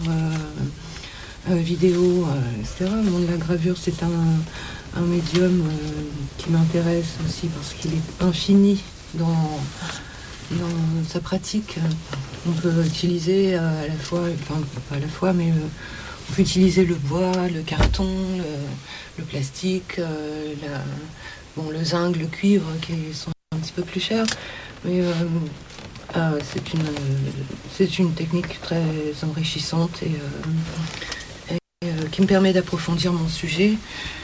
vidéo, etc. La gravure, c'est un médium qui m'intéresse aussi parce qu'il est infini dans sa pratique. On peut utiliser à la fois, enfin pas à la fois, mais on peut utiliser le bois, le carton, le plastique, le zinc, le cuivre, qui sont un petit peu plus chers, mais c'est une technique très enrichissante et qui me permet d'approfondir mon sujet.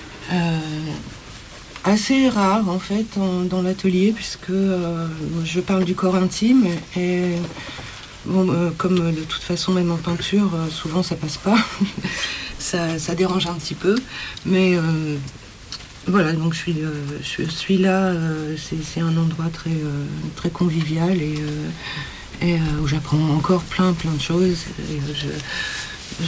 Assez rare en fait dans l'atelier, puisque je parle du corps intime et comme de toute façon même en peinture souvent ça passe pas. ça dérange un petit peu, mais voilà, donc je suis là, c'est un endroit très, très convivial et où j'apprends encore plein de choses. Et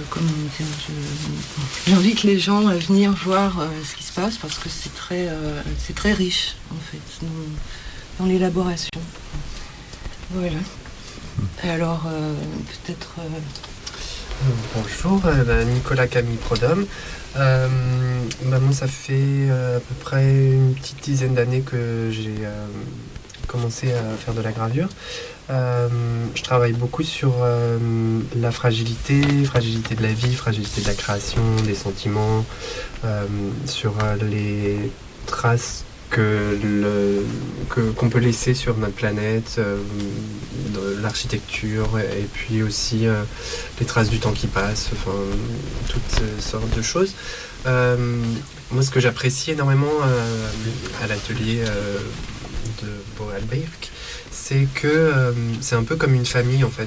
j'invite les gens à venir voir ce qui se passe parce que c'est très riche en fait dans l'élaboration. Voilà. Alors peut-être. Bonjour, Nicolas Camille Prodhomme. Moi, ça fait à peu près une petite dizaine d'années que j'ai commencé à faire de la gravure. Je travaille beaucoup sur la fragilité de la vie, fragilité de la création, des sentiments, sur les traces qu'on peut laisser sur notre planète, de l'architecture et puis aussi les traces du temps qui passe, enfin toutes sortes de choses. Moi, ce que j'apprécie énormément à l'atelier de Vorarlberg, c'est que c'est un peu comme une famille en fait.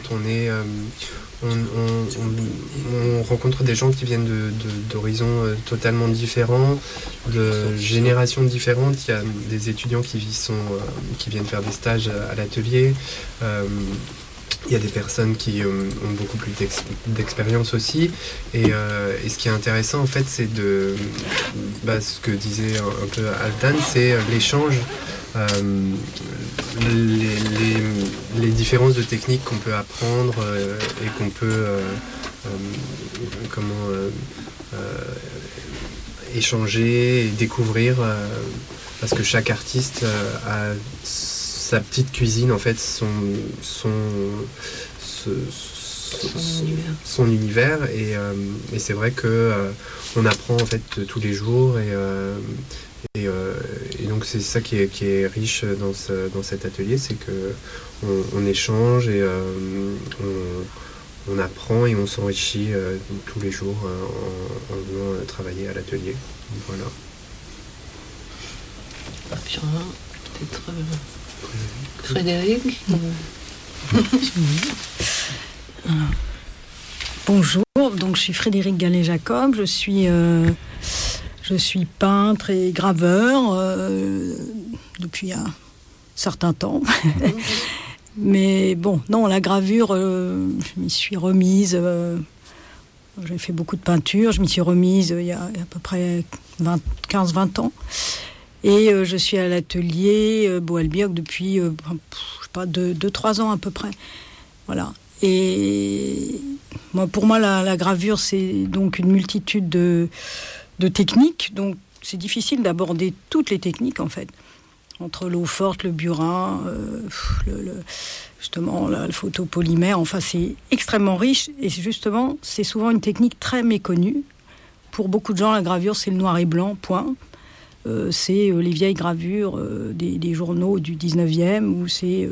On rencontre des gens qui viennent d'horizons totalement différents, de générations différentes. Il y a des étudiants qui viennent faire des stages à l'atelier. Il y a des personnes qui ont beaucoup plus d'expérience aussi. Et ce qui est intéressant, en fait, c'est ce que disait un peu Altan, c'est l'échange, les différences de techniques qu'on peut apprendre et qu'on peut échanger et découvrir, parce que chaque artiste a sa petite cuisine, en fait, son univers, et c'est vrai que on apprend en fait tous les jours, et donc c'est ça qui est riche dans cet atelier, c'est que on échange et on apprend et on s'enrichit tous les jours en venant travailler à l'atelier. Voilà. Peut-être Frédéric. Bonjour, donc je suis Frédéric Gallet-Jacob, je suis peintre et graveur depuis un certain temps. Mais bon, non, la gravure, je m'y suis remise. J'ai fait beaucoup de peinture, je m'y suis remise il y a à peu près 15-20 ans. Et je suis à l'atelier Boalbirg depuis, je sais pas, 2-3 ans à peu près. Voilà. Et pour moi, la gravure, c'est donc une multitude de techniques. Donc, c'est difficile d'aborder toutes les techniques, en fait. Entre l'eau forte, le burin, justement, le photopolymère. Enfin, c'est extrêmement riche. Et justement, c'est souvent une technique très méconnue. Pour beaucoup de gens, la gravure, c'est le noir et blanc, point. C'est les vieilles gravures des journaux du 19e, où c'est...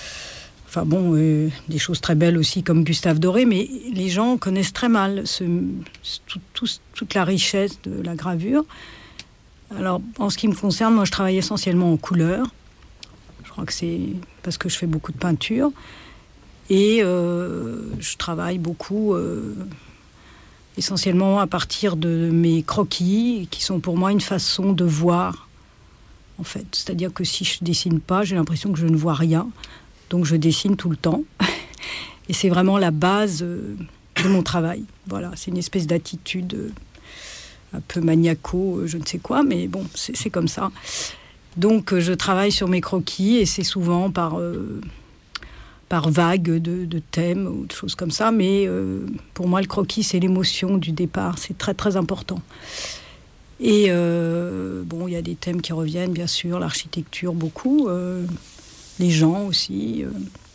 des choses très belles aussi comme Gustave Doré, mais les gens connaissent très mal toute la richesse de la gravure. Alors, en ce qui me concerne, moi, je travaille essentiellement en couleur. Je crois que c'est parce que je fais beaucoup de peinture. Et je travaille beaucoup, essentiellement à partir de mes croquis, qui sont pour moi une façon de voir, en fait. C'est-à-dire que si je ne dessine pas, j'ai l'impression que je ne vois rien. Donc je dessine tout le temps. Et c'est vraiment la base de mon travail. Voilà, c'est une espèce d'attitude un peu maniaco, je ne sais quoi, mais bon, c'est comme ça. Donc je travaille sur mes croquis et c'est souvent par vague de thèmes ou de choses comme ça. Mais pour moi, le croquis, c'est l'émotion du départ. C'est très, très important. Et il y a des thèmes qui reviennent, bien sûr, l'architecture, beaucoup. Les gens aussi.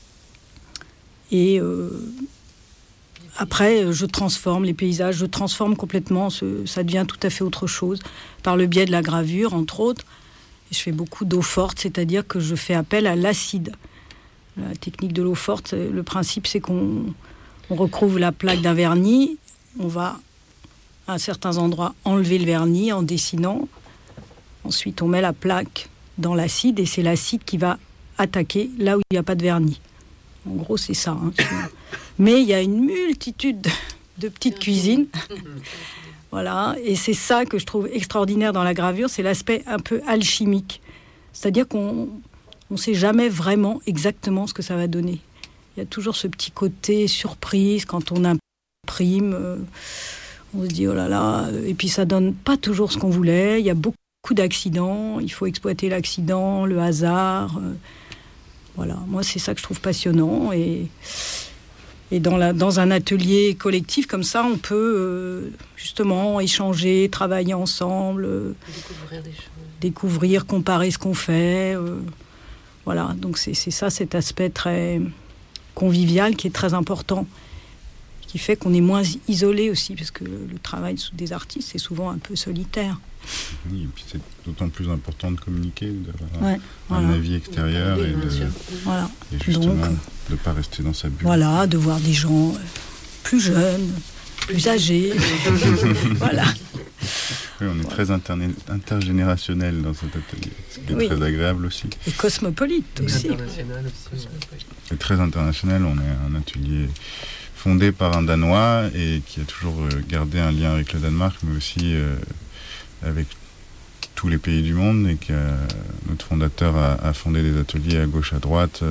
Après, je transforme les paysages, je transforme complètement, ça devient tout à fait autre chose, par le biais de la gravure, entre autres. Et je fais beaucoup d'eau forte, c'est-à-dire que je fais appel à l'acide. La technique de l'eau forte, le principe, c'est qu'on recouvre la plaque d'un vernis, on va, à certains endroits, enlever le vernis en dessinant. Ensuite, on met la plaque dans l'acide, et c'est l'acide qui va attaquer là où il n'y a pas de vernis. En gros, c'est ça. Mais il y a une multitude de petites cuisines. Voilà. Et c'est ça que je trouve extraordinaire dans la gravure, c'est l'aspect un peu alchimique. C'est-à-dire qu'on ne sait jamais vraiment exactement ce que ça va donner. Il y a toujours ce petit côté surprise quand on imprime. On se dit, oh là là. Et puis ça ne donne pas toujours ce qu'on voulait. Il y a beaucoup d'accidents. Il faut exploiter l'accident, le hasard. Voilà, moi c'est ça que je trouve passionnant et dans un atelier collectif comme ça, on peut justement échanger, travailler ensemble, découvrir, comparer ce qu'on fait. Voilà, donc c'est ça, cet aspect très convivial qui est très important, qui fait qu'on est moins isolé aussi, parce que le travail des artistes c'est souvent un peu solitaire. Oui, et puis c'est d'autant plus important de communiquer, d'avoir un avis extérieur et justement de ne pas rester dans sa bulle. Voilà, de voir des gens plus jeunes, plus âgés. Voilà. Oui, on est très intergénérationnel dans cet atelier, ce qui est très agréable aussi. Et cosmopolite aussi. Et très international, on est un atelier fondé par un Danois et qui a toujours gardé un lien avec le Danemark, mais aussi avec tous les pays du monde, et que notre fondateur a fondé des ateliers à gauche, à droite,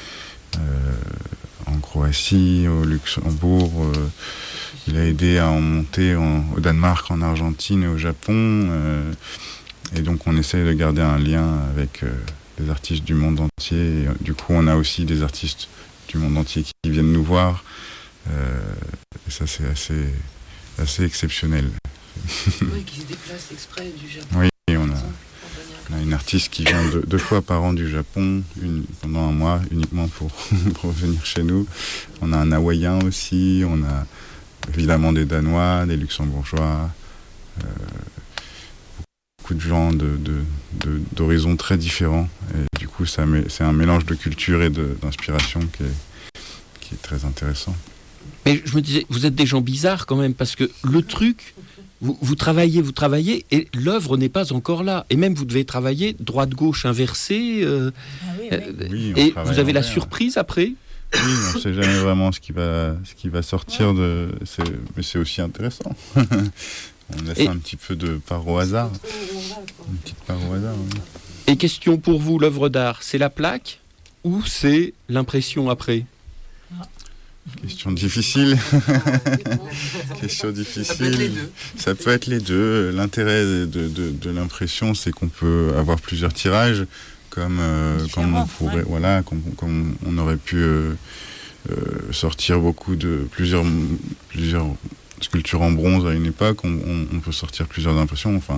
en Croatie, au Luxembourg. Il a aidé à en monter au Danemark, en Argentine et au Japon. Et donc on essaye de garder un lien avec des artistes du monde entier. Et, du coup, on a aussi des artistes du monde entier qui viennent nous voir. Et ça, c'est assez exceptionnel. Oui, qui se déplace exprès du Japon. Oui, on a une artiste qui vient deux fois par an du Japon, pendant un mois, uniquement pour venir chez nous. On a un Hawaïen aussi, on a évidemment des Danois, des Luxembourgeois, beaucoup de gens d'horizons très différents. Et du coup, c'est un mélange de culture et d'inspiration qui est très intéressant. Mais je me disais, vous êtes des gens bizarres quand même, parce que le truc... vous travaillez, et l'œuvre n'est pas encore là. Et même, vous devez travailler droite-gauche inversée. Oui, et vous avez la surprise après. Oui, on ne sait jamais vraiment ce qui va sortir mais c'est aussi intéressant. On laisse un petit peu de part au hasard. Une petite part au hasard, oui. Et question pour vous, l'œuvre d'art, c'est la plaque ou c'est l'impression après ? Question difficile. Question difficile. Ça peut être les deux. L'intérêt de l'impression, c'est qu'on peut avoir plusieurs tirages, comme on pourrait, comme on aurait pu sortir plusieurs sculptures en bronze à une époque. On peut sortir plusieurs impressions. Enfin,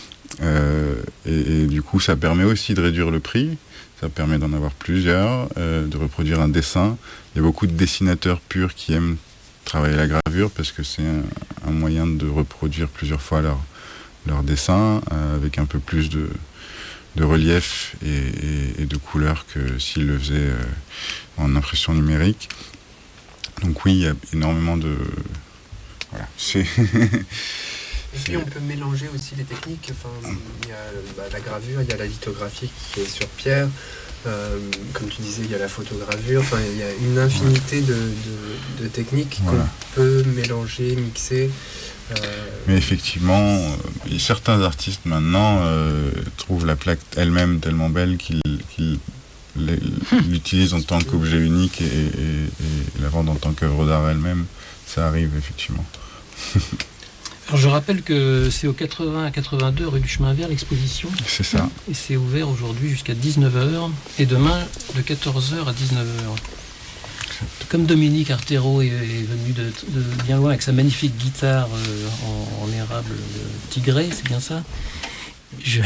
et du coup, ça permet aussi de réduire le prix. Ça permet d'en avoir plusieurs, de reproduire un dessin. Il y a beaucoup de dessinateurs purs qui aiment travailler la gravure parce que c'est un moyen de reproduire plusieurs fois leur dessin avec un peu plus de relief et de couleur que s'ils le faisaient en impression numérique. Donc oui, il y a énormément de... Voilà, c'est... Et puis on peut mélanger aussi les techniques. Enfin, il y a la gravure, il y a la lithographie qui est sur pierre. Comme tu disais, il y a la photogravure. Enfin, il y a une infinité de techniques qu'on peut mélanger, mixer. Mais effectivement, certains artistes maintenant trouvent la plaque elle-même tellement belle qu'ils l'utilisent en tant qu'objet unique et la vendent en tant qu'œuvre d'art elle-même. Ça arrive effectivement. Alors je rappelle que c'est au 80 à 82 rue du Chemin Vert l'exposition. C'est ça. Et c'est ouvert aujourd'hui jusqu'à 19h et demain de 14h à 19h. Comme Dominique Artero est venu de bien loin avec sa magnifique guitare en érable tigré, c'est bien ça. C'est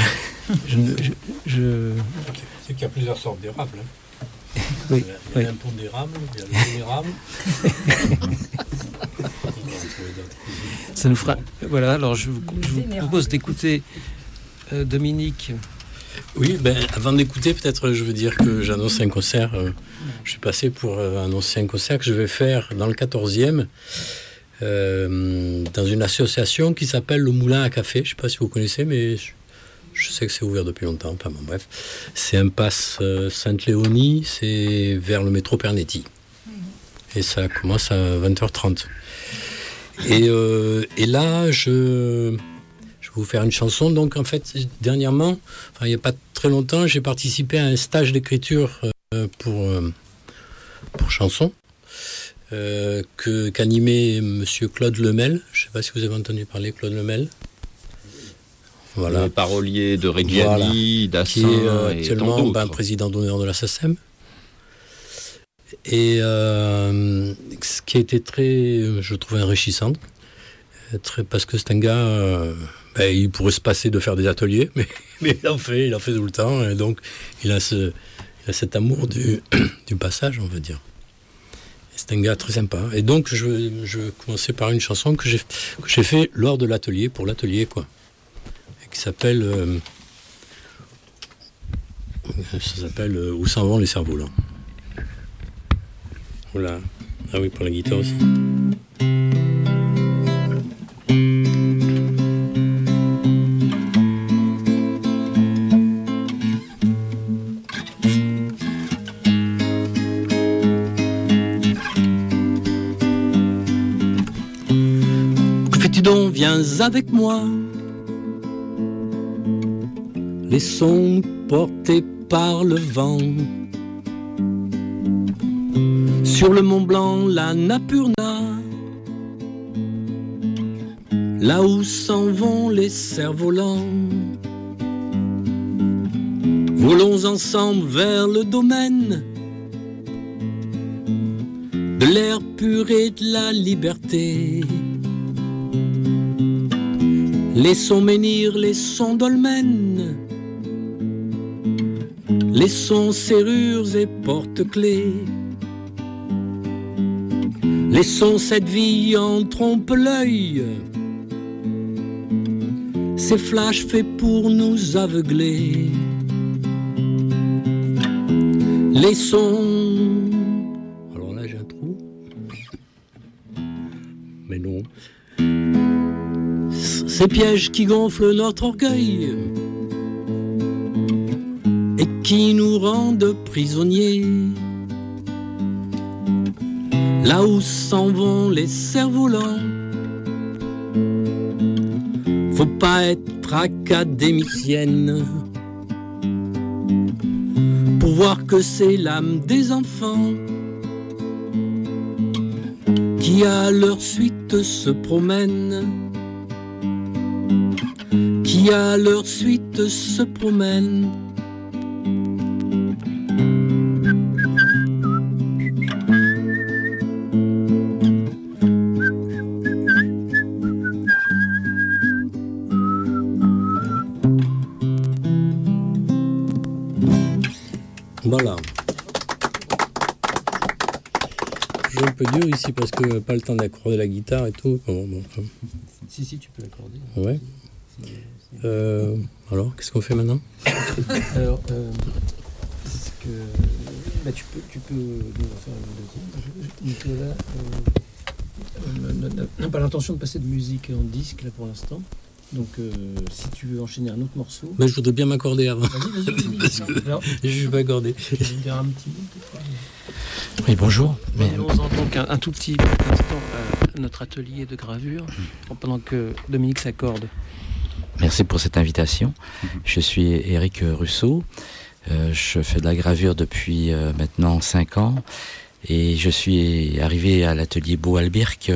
qu'il y a plusieurs sortes d'érables. Hein. Oui, il y a l'impondérable, il y a le vulnérable. Ça nous fera. Voilà, alors je vous propose d'écouter Dominique. Oui, avant d'écouter, peut-être je veux dire que j'annonce un concert. Je suis passé pour annoncer un concert que je vais faire dans le 14e, dans une association qui s'appelle le Moulin à Café. Je ne sais pas si vous connaissez, mais je sais que c'est ouvert depuis longtemps. Enfin bon, bref, c'est impasse Sainte-Léonie, c'est vers le métro Pernetti. Et ça commence à 20h30. Et là, je vais vous faire une chanson. Donc, en fait, dernièrement, il n'y a pas très longtemps, j'ai participé à un stage d'écriture pour chansons qu'animait monsieur Claude Lemel. Je ne sais pas si vous avez entendu parler Claude Lemel. Voilà. Le parolier de Reggiani, Dassin, qui est actuellement président d'honneur de la SACEM. Et ce qui a été très, je trouve, enrichissant, parce que c'est un gars, il pourrait se passer de faire des ateliers, mais il en fait tout le temps, et donc il a cet amour du passage, on va dire. Et c'est un gars très sympa. Et donc je vais commencer par une chanson que j'ai fait lors de l'atelier, pour l'atelier, quoi, et qui s'appelle, Où s'en vont les cerfs-volants. Voilà. Ah oui, pour la guitare aussi. Que fais-tu donc? Viens avec moi. Les sons portés par le vent. Sur le Mont Blanc, la Napurna, là où s'en vont les cerfs-volants. Volons ensemble vers le domaine de l'air pur et de la liberté. Laissons menhir les sons dolmens, laissons serrures et porte-clés. Laissons cette vie en trompe-l'œil, ces flashs faits pour nous aveugler. Laissons... Alors là j'ai un trou. Mais non. ces pièges qui gonflent notre orgueil et qui nous rendent prisonniers. Là où s'en vont les cerfs-volants, faut pas être académicienne pour voir que c'est l'âme des enfants qui à leur suite se promène, qui à leur suite se promène. Voilà. Je suis un peu dur ici parce que pas le temps d'accorder la guitare et tout. Bon, enfin. Si, tu peux l'accorder. Ouais. Alors, qu'est-ce qu'on fait maintenant? Alors, tu peux nous faire le deuxième. Nicolas n'a pas l'intention de passer de musique en disque là pour l'instant. Donc, si tu veux enchaîner un autre morceau... Mais je voudrais bien m'accorder avant. Vas-y. Parce que je ne suis pas accordé. Je vais dire un petit mot. Oui, bonjour. Revenons-en donc un tout petit instant à notre atelier de gravure, pendant que Dominique s'accorde. Merci pour cette invitation. Je suis Éric Russo. Je fais de la gravure depuis maintenant 5 ans. Et je suis arrivé à l'atelier Beau-Albirk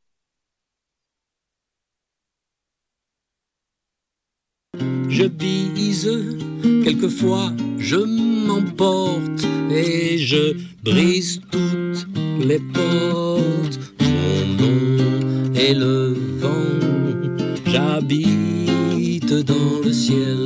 je bise, quelquefois je m'emporte et je brise toutes les portes. Mon nom est le vent, j'habite dans le ciel,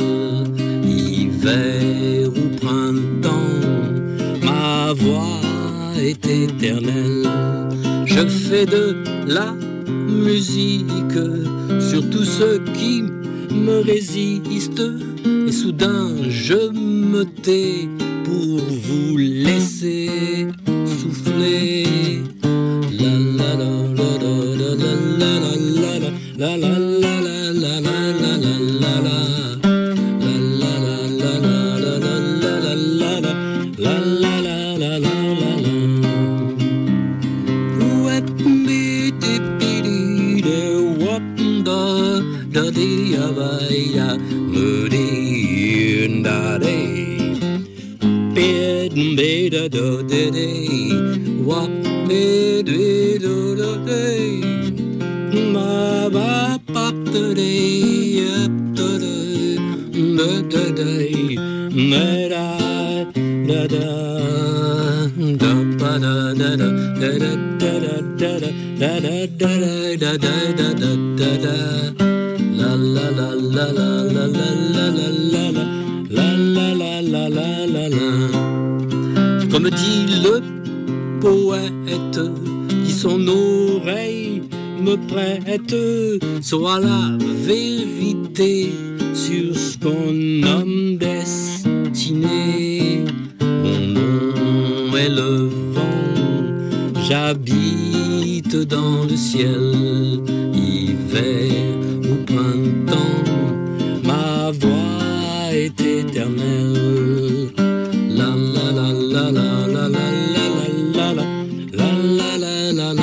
hiver ou printemps, ma voix est éternelle. Je fais de la musique sur tous ceux qui me résiste et soudain je me tais pour vous laisser souffler. La la la la la la la la la la la la la Comme dit le poète, qui son oreille me prête, soit la vérité sur ce qu'on nomme destinée. Mon nom est le vent, j'habite dans le ciel, hiver ou printemps, ma voix est éternelle. La la la la la la la la la la la la la la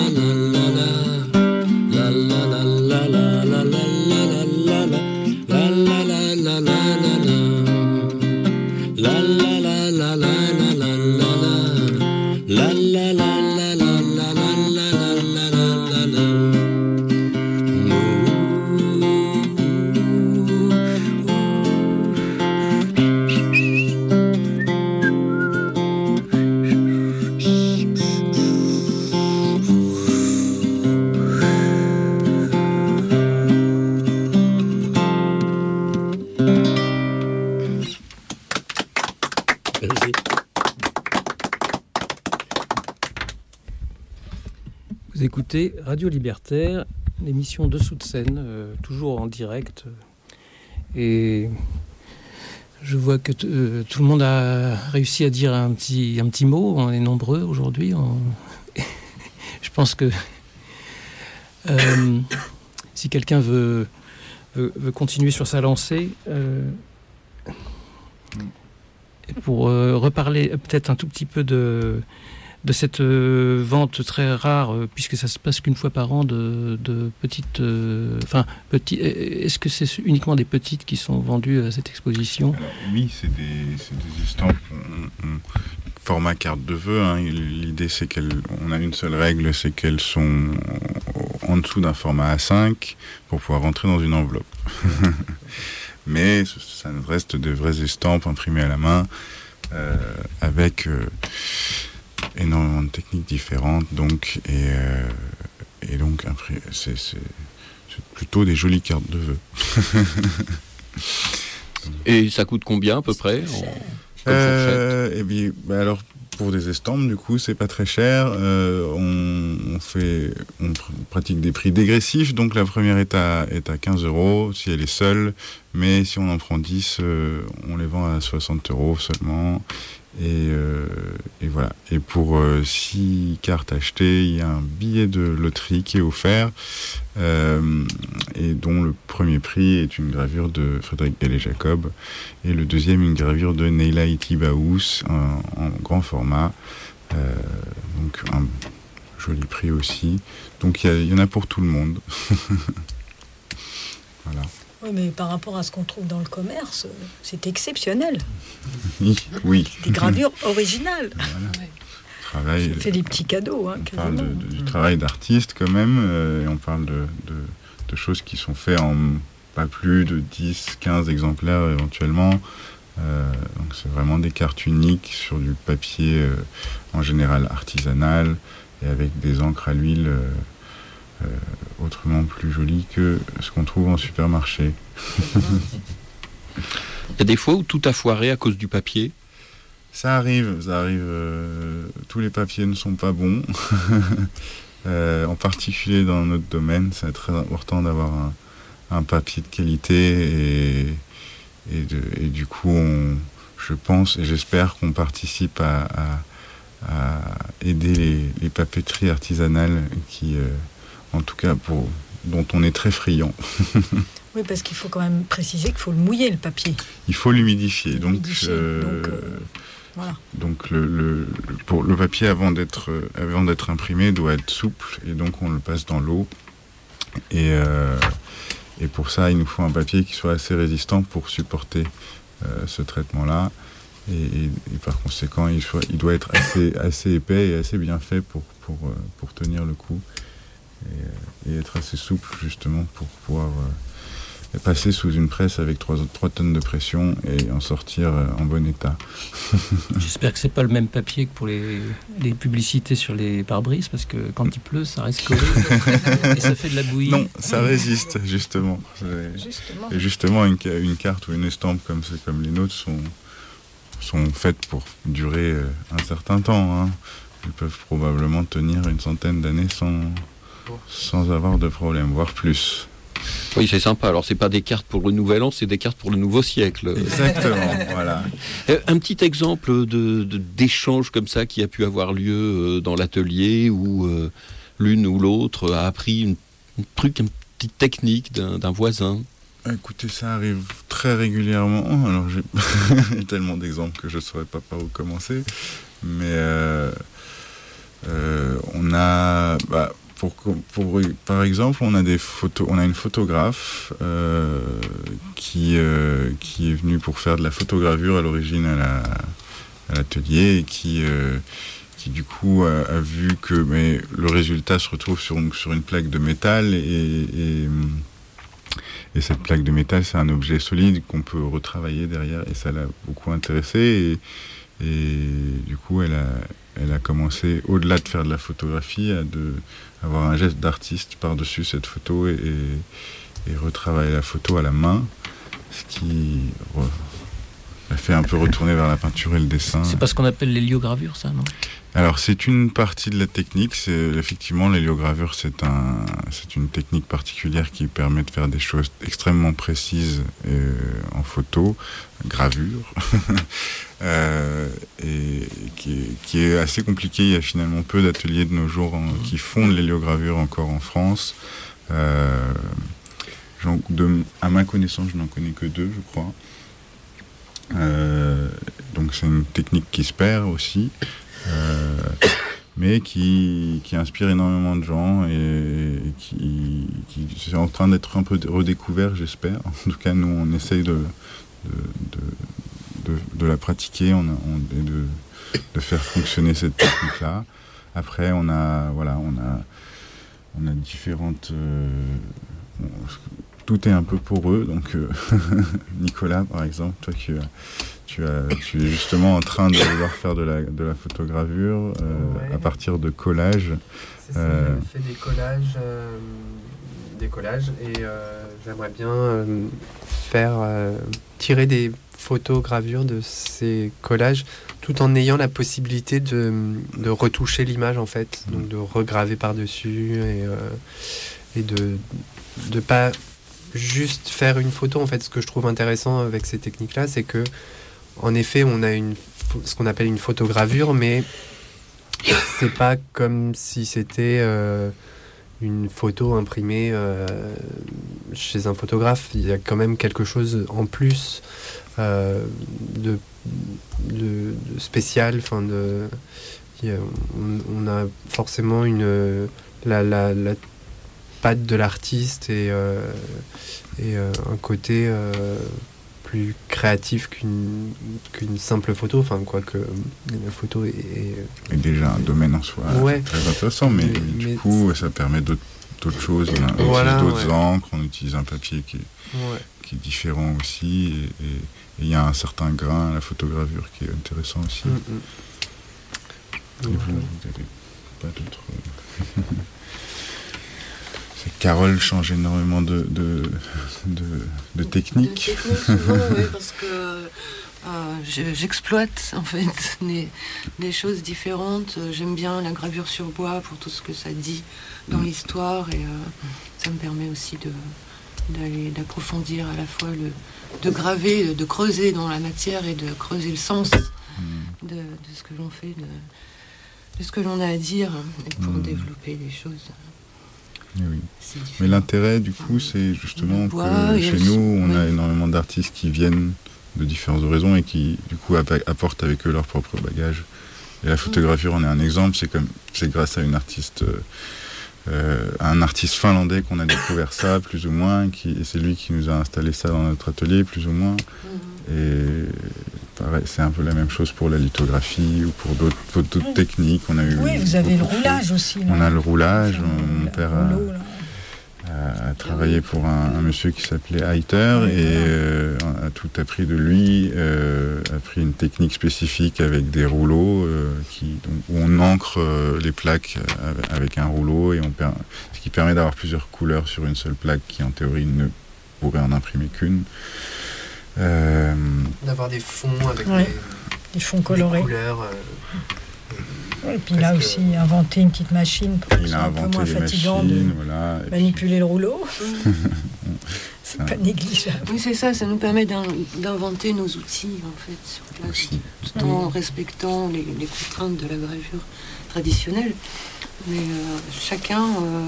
Vous écoutez Radio Libertaire, l'émission Dessous de scène, toujours en direct. Et je vois que tout le monde a réussi à dire un petit mot. On est nombreux aujourd'hui. Je pense que si quelqu'un veut veut continuer sur sa lancée. Pour reparler peut-être un tout petit peu de cette vente très rare, puisque ça se passe qu'une fois par an, de petites... est-ce que c'est uniquement des petites qui sont vendues à cette exposition ? Alors, oui, c'est des estampes. Format carte de vœux. Hein. L'idée, c'est on a une seule règle, c'est qu'elles sont en dessous d'un format A5 pour pouvoir rentrer dans une enveloppe. Mais ça reste de vraies estampes imprimées à la main avec énormément de techniques différentes. Donc, et donc, c'est plutôt des jolies cartes de vœux. Et ça coûte combien à peu près Eh bien, alors pour des estampes, du coup, c'est pas très cher. On pratique des prix dégressifs, donc la première est à 15 € si elle est seule, mais si on en prend 10, on les vend à 60 € seulement. Et voilà. Et pour 6 cartes achetées, il y a un billet de loterie qui est offert, et dont le premier prix est une gravure de Frédéric Gallet-Jacob, et le deuxième une gravure de Neila Itibaous en grand format. Donc un joli prix aussi. Donc il y en a pour tout le monde. Voilà. Oui, mais par rapport à ce qu'on trouve dans le commerce, c'est exceptionnel. Oui. Des gravures originales. Voilà. Ça fait des petits cadeaux. Hein, on parle du travail d'artiste quand même, et on parle de choses qui sont faites en pas plus de 10-15 exemplaires éventuellement. Donc c'est vraiment des cartes uniques sur du papier en général artisanal et avec des encres à l'huile autrement plus jolies que ce qu'on trouve en supermarché. Il y a des fois où tout a foiré à cause du papier. Ça arrive. Tous les papiers ne sont pas bons. En particulier dans notre domaine, c'est très important d'avoir un papier de qualité et du coup, je pense et j'espère qu'on participe à aider les papeteries artisanales qui, en tout cas, dont on est très friand. Oui, parce qu'il faut quand même préciser qu'il faut le mouiller, le papier. Il faut l'humidifier. Voilà. Donc le papier avant d'être imprimé doit être souple et donc on le passe dans l'eau et pour ça il nous faut un papier qui soit assez résistant pour supporter ce traitement-là et par conséquent il doit être assez épais et assez bien fait pour tenir le coup et être assez souple justement pour pouvoir passer sous une presse avec 3 tonnes de pression et en sortir en bon état. J'espère que c'est pas le même papier que pour les publicités sur les pare-brises, parce que quand il pleut, ça reste collé et ça fait de la bouillie. Non, ça résiste justement. Et justement, une carte ou une estampe comme les nôtres sont faites pour durer un certain temps. Hein. Ils peuvent probablement tenir une centaine d'années sans avoir de problème, voire plus. Oui, c'est sympa. Alors, c'est pas des cartes pour le Nouvel An, c'est des cartes pour le nouveau siècle. Exactement, voilà. Un petit exemple d'échange comme ça qui a pu avoir lieu dans l'atelier où l'une ou l'autre a appris une petite technique d'un voisin. Écoutez, ça arrive très régulièrement. Alors, j'ai tellement d'exemples que je ne saurais pas par où commencer. Mais on a... par exemple, on a une photographe qui est venue pour faire de la photogravure à l'origine à l'atelier et qui du coup a vu que le résultat se retrouve sur une plaque de métal et cette plaque de métal, c'est un objet solide qu'on peut retravailler derrière et ça l'a beaucoup intéressée et du coup elle a commencé, au-delà de faire de la photographie, à avoir un geste d'artiste par-dessus cette photo et retravailler la photo à la main, ce qui la fait un peu retourner vers la peinture et le dessin. C'est pas ce qu'on appelle l'héliogravure, ça, non ? Alors, c'est une partie de la technique. Effectivement, l'héliogravure, c'est une technique particulière qui permet de faire des choses extrêmement précises en photo, gravure, et qui est assez compliqué. Il y a finalement peu d'ateliers de nos jours qui font de l'héliogravure encore en France. À ma connaissance, je n'en connais que 2, je crois. Donc c'est une technique qui se perd aussi, mais qui inspire énormément de gens et qui est en train d'être un peu redécouvert, j'espère. En tout cas, nous, on essaye de la pratiquer, et de faire fonctionner cette technique-là. Après, on a différentes... tout est un peu poreux, donc Nicolas, par exemple, toi tu es justement en train de vouloir faire de la photogravure à partir de collages. C'est ça, je fais des collages et j'aimerais bien tirer des photogravures de ces collages tout en ayant la possibilité de retoucher l'image en fait, donc de regraver par-dessus et de pas juste faire une photo. En fait, ce que je trouve intéressant avec ces techniques-là, c'est que en effet, on a ce qu'on appelle une photogravure, mais c'est pas comme si c'était une photo imprimée chez un photographe. Il y a quand même quelque chose en plus de spécial. Enfin, on a forcément la patte de l'artiste et un côté plus créatif qu'une simple photo. Enfin, quoique la photo est déjà un domaine en soi très intéressant, mais du coup, ça permet d'autres choses. On utilise d'autres encres, on utilise un papier qui est différent aussi, et il y a un certain grain à la photogravure qui est intéressant aussi. Et vous n'avez pas d'autres... Carole change énormément de techniques. Souvent, oui, parce que j'exploite en fait des choses différentes. J'aime bien la gravure sur bois pour tout ce que ça dit dans l'histoire, et ça me permet aussi d'approfondir à la fois de graver, de creuser dans la matière et de creuser le sens de ce que l'on fait, de ce que l'on a à dire, pour développer les choses. Oui. Mais l'intérêt du coup, c'est justement que chez nous, on a énormément d'artistes qui viennent de différentes horizons et qui du coup apportent avec eux leur propre bagage. Et la photogravure en est un exemple. C'est grâce à un artiste finlandais qu'on a découvert ça, plus ou moins, et c'est lui qui nous a installé ça dans notre atelier, plus ou moins. Et pareil, c'est un peu la même chose pour la lithographie ou pour d'autres techniques. On a eu vous avez le roulage aussi. Là. On a le roulage. Mon père a travaillé pour un monsieur qui s'appelait Heiter et a tout appris de lui, a pris une technique spécifique avec des rouleaux où on encre les plaques avec un rouleau, ce qui permet d'avoir plusieurs couleurs sur une seule plaque qui en théorie ne pourrait en imprimer qu'une. D'avoir des fonds avec des fonds colorés, des couleurs. Et puis il a aussi inventé une petite machine pour que ce soit un peu moins fatigant de manipuler le rouleau. C'est pas négligeable. Oui, c'est ça, ça nous permet d'inventer nos outils en fait sur place, tout en respectant les contraintes de la gravure traditionnelle. Mais chacun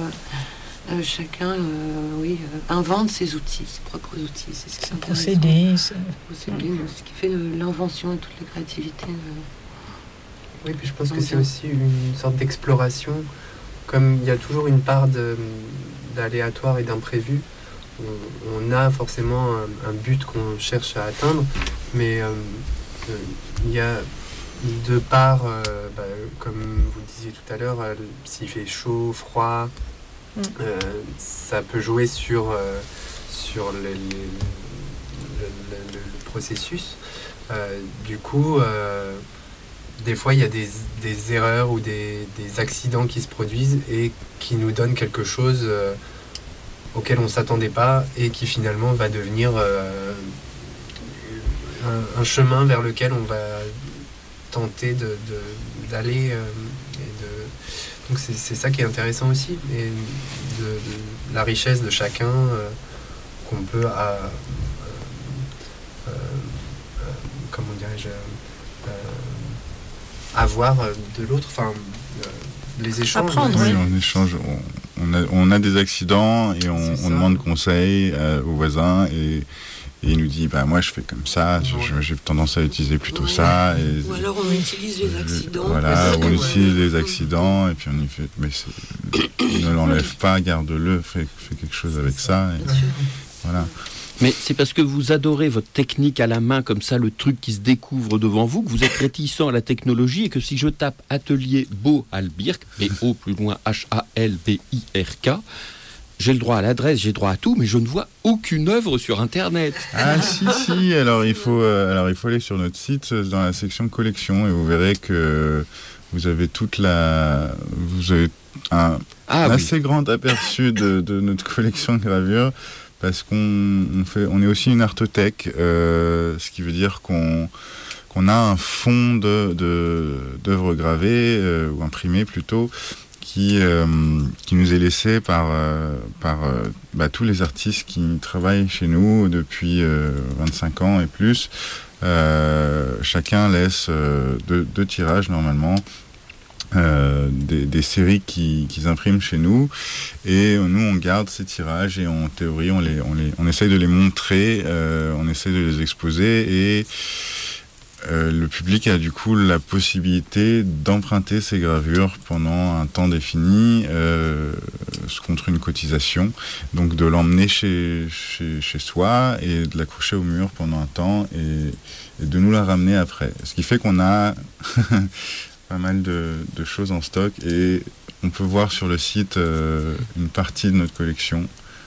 invente ses outils, ses propres outils. C'est un procédé. Ce qui fait l'invention et toute la créativité. Oui, puis je pense que c'est aussi une sorte d'exploration. Comme il y a toujours une part d'aléatoire et d'imprévu, on a forcément un but qu'on cherche à atteindre, mais il y a de part, comme vous le disiez tout à l'heure, s'il fait chaud, froid, ça peut jouer sur le processus. Du coup, des fois, il y a des erreurs ou des accidents qui se produisent et qui nous donnent quelque chose auquel on ne s'attendait pas et qui finalement va devenir un chemin vers lequel on va tenter d'aller. Donc c'est ça qui est intéressant aussi, et de la richesse de chacun qu'on peut comment dirais-je, avoir de l'autre, enfin les échanges. Oui, on échange, on a des accidents et on demande conseil aux voisins et il nous dit moi je fais comme ça, j'ai tendance à utiliser plutôt ça. Et ou alors on utilise les accidents. Voilà, on utilise les accidents et puis on y fait, mais ne l'enlève pas, garde-le, fais quelque chose avec ça. Et, voilà. Mais c'est parce que vous adorez votre technique à la main, comme ça, le truc qui se découvre devant vous, que vous êtes réticent à la technologie et que si je tape atelier Beau Albirk, B-O plus loin H-A-L-B-I-R-K, j'ai le droit à l'adresse, j'ai droit à tout, mais je ne vois aucune œuvre sur Internet. Ah si, alors il faut aller sur notre site dans la section collection et vous verrez que vous avez un assez grand aperçu de notre collection de gravures. Parce qu'on est aussi une artothèque, ce qui veut dire qu'on a un fonds d'œuvres gravées, ou imprimées plutôt, qui nous est laissé par tous les artistes qui travaillent chez nous depuis 25 ans et plus. Chacun laisse deux tirages normalement. Des séries qu'ils impriment chez nous et nous on garde ces tirages et en théorie on essaye de les montrer, on essaye de les exposer et le public a du coup la possibilité d'emprunter ces gravures pendant un temps défini contre une cotisation, donc de l'emmener chez soi et de l'accrocher au mur pendant un temps et de nous la ramener après, ce qui fait qu'on a pas mal de choses en stock et on peut voir sur le site une partie de notre collection.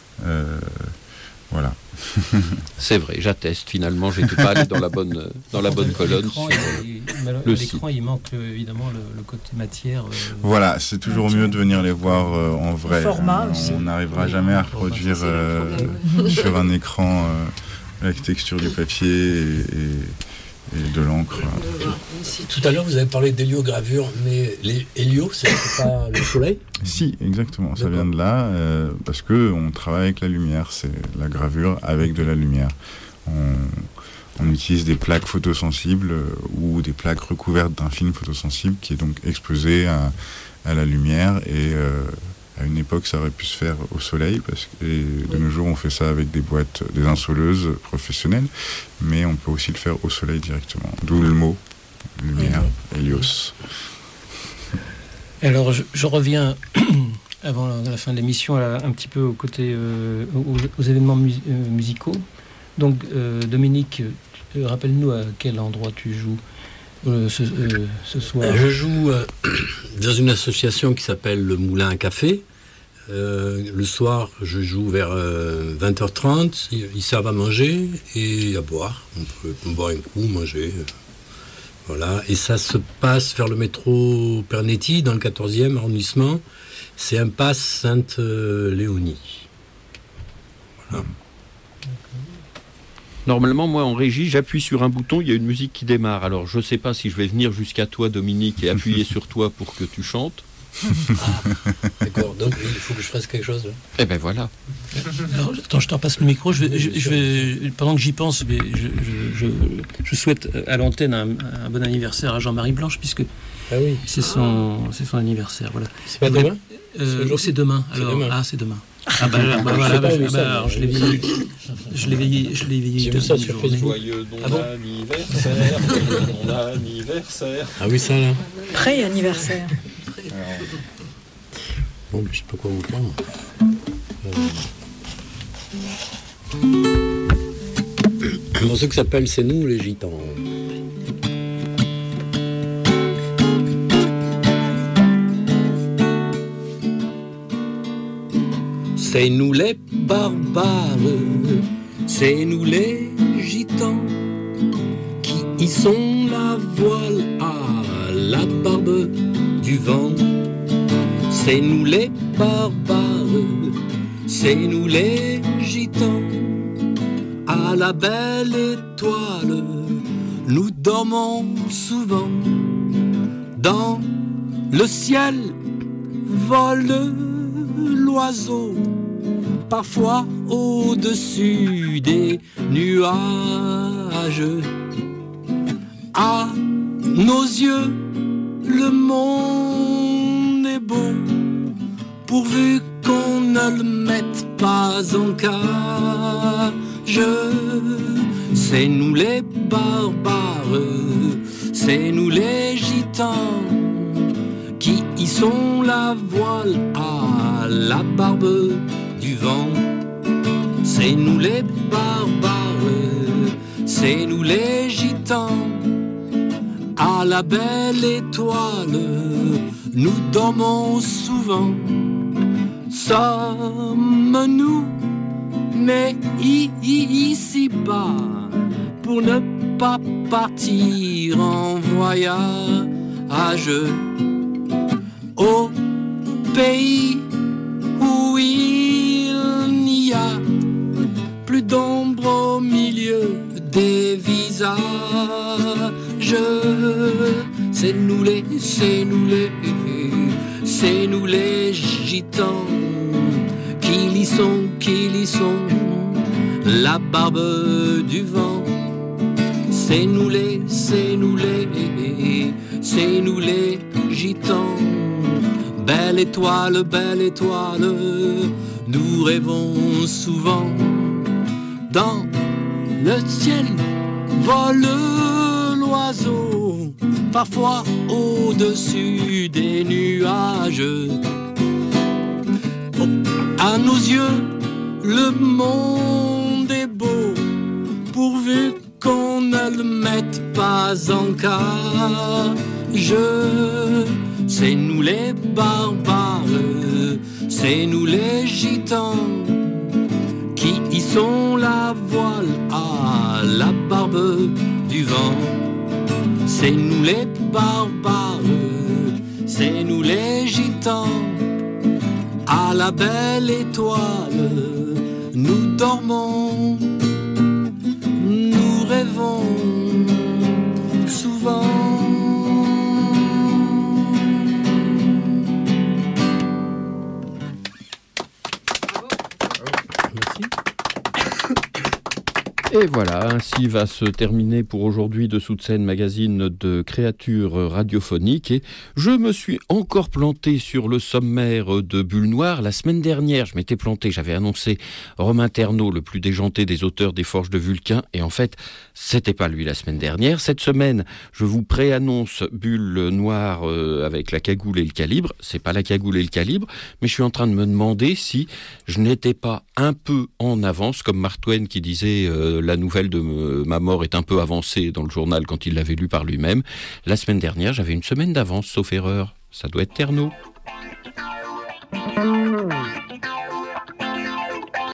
Voilà. C'est vrai, j'atteste. Finalement, j'étais pas allé dans la bonne colonne. L'écran, il manque évidemment le côté matière. Voilà, c'est toujours mieux de venir les voir en vrai. Format aussi. On n'arrivera jamais à reproduire sur un écran la texture du papier et de l'encre. Tout à l'heure, vous avez parlé d'héliogravure, mais les hélios, c'est pas le soleil ? Si, exactement. Ça vient de là, parce qu'on travaille avec la lumière. C'est la gravure avec de la lumière. On utilise des plaques photosensibles ou des plaques recouvertes d'un film photosensible qui est donc exposé à la lumière et à une époque, ça aurait pu se faire au soleil, et de nos jours, on fait ça avec des boîtes, des insoleuses professionnelles, mais on peut aussi le faire au soleil directement. D'où le mot lumière, hélios. Alors, je reviens avant la fin de l'émission un petit peu au côté aux événements musicaux. Donc, Dominique, rappelle-nous à quel endroit tu joues ce soir. Je joue dans une association qui s'appelle le Moulin à Café. Le soir, je joue vers 20h30. Ils servent à manger et à boire. On peut boire un coup, manger. Voilà. Et ça se passe vers le métro Pernetti, dans le 14e arrondissement. C'est impasse Sainte-Léonie. Voilà. Normalement, moi, en régie, j'appuie sur un bouton, il y a une musique qui démarre. Alors, je ne sais pas si je vais venir jusqu'à toi, Dominique, et appuyer sur toi pour que tu chantes. D'accord, donc il faut que je fasse quelque chose là. Eh ben voilà. Alors, attends, je te repasse le micro. Je vais, pendant que j'y pense, je souhaite à l'antenne un bon anniversaire à Jean-Marie Blanche, puisque c'est son anniversaire. Voilà. C'est pas demain ? C'est demain. Alors, demain. c'est demain. Ah bah alors, je l'ai veillé. J'ai vu ça sur Facebook. Joyeux anniversaire, bon anniversaire. Ah oui, ça là. Pré-anniversaire. Bon, mais je sais pas quoi vous faire. Un morceau qui s'appelle C'est nous les gitans. C'est nous les barbares, c'est nous les gitans qui hissons la voile à la barbe du vent. C'est nous les barbares, c'est nous les gitans, à la belle étoile, nous dormons souvent. Dans le ciel vole l'oiseau, parfois au-dessus des nuages. À nos yeux, le monde est beau, pourvu qu'on ne le mette pas en cage. C'est nous les barbares, c'est nous les gitans qui hissons la voile à la barbe du vent. C'est nous les barbares, c'est nous les gitans, à la belle étoile, nous dormons souvent. Sommes-nous nés ici-bas pour ne pas partir en voyage au pays où il n'y a plus d'ombre au milieu des visages. C'est nous les gitans qui lissons la barbe du vent. C'est nous les gitans. Belle étoile, nous rêvons souvent. Dans le ciel vole l'oiseau, parfois au-dessus des nuages. Oh, à nos yeux, le monde est beau, pourvu qu'on ne le mette pas en cage. C'est nous les barbares, c'est nous les gitans qui hissons la voile à la barbe du vent. C'est nous les barbares, c'est nous les gitans, à la belle étoile, nous dormons, nous rêvons souvent. Et voilà, ainsi va se terminer pour aujourd'hui Dessous de scène, magazine de créatures radiophoniques. Et je me suis encore planté sur le sommaire de Bulle Noire. La semaine dernière, je m'étais planté, j'avais annoncé Romain Ternaud, le plus déjanté des auteurs des Forges de Vulcain. Et en fait, c'était pas lui la semaine dernière. Cette semaine, je vous préannonce Bulle Noire avec la cagoule et le calibre. C'est pas la cagoule et le calibre, mais je suis en train de me demander si je n'étais pas un peu en avance, comme Mark Twain qui disait la nouvelle de ma mort est un peu avancée dans le journal quand il l'avait lu par lui-même. La semaine dernière, j'avais une semaine d'avance, sauf erreur. Ça doit être Ternaud.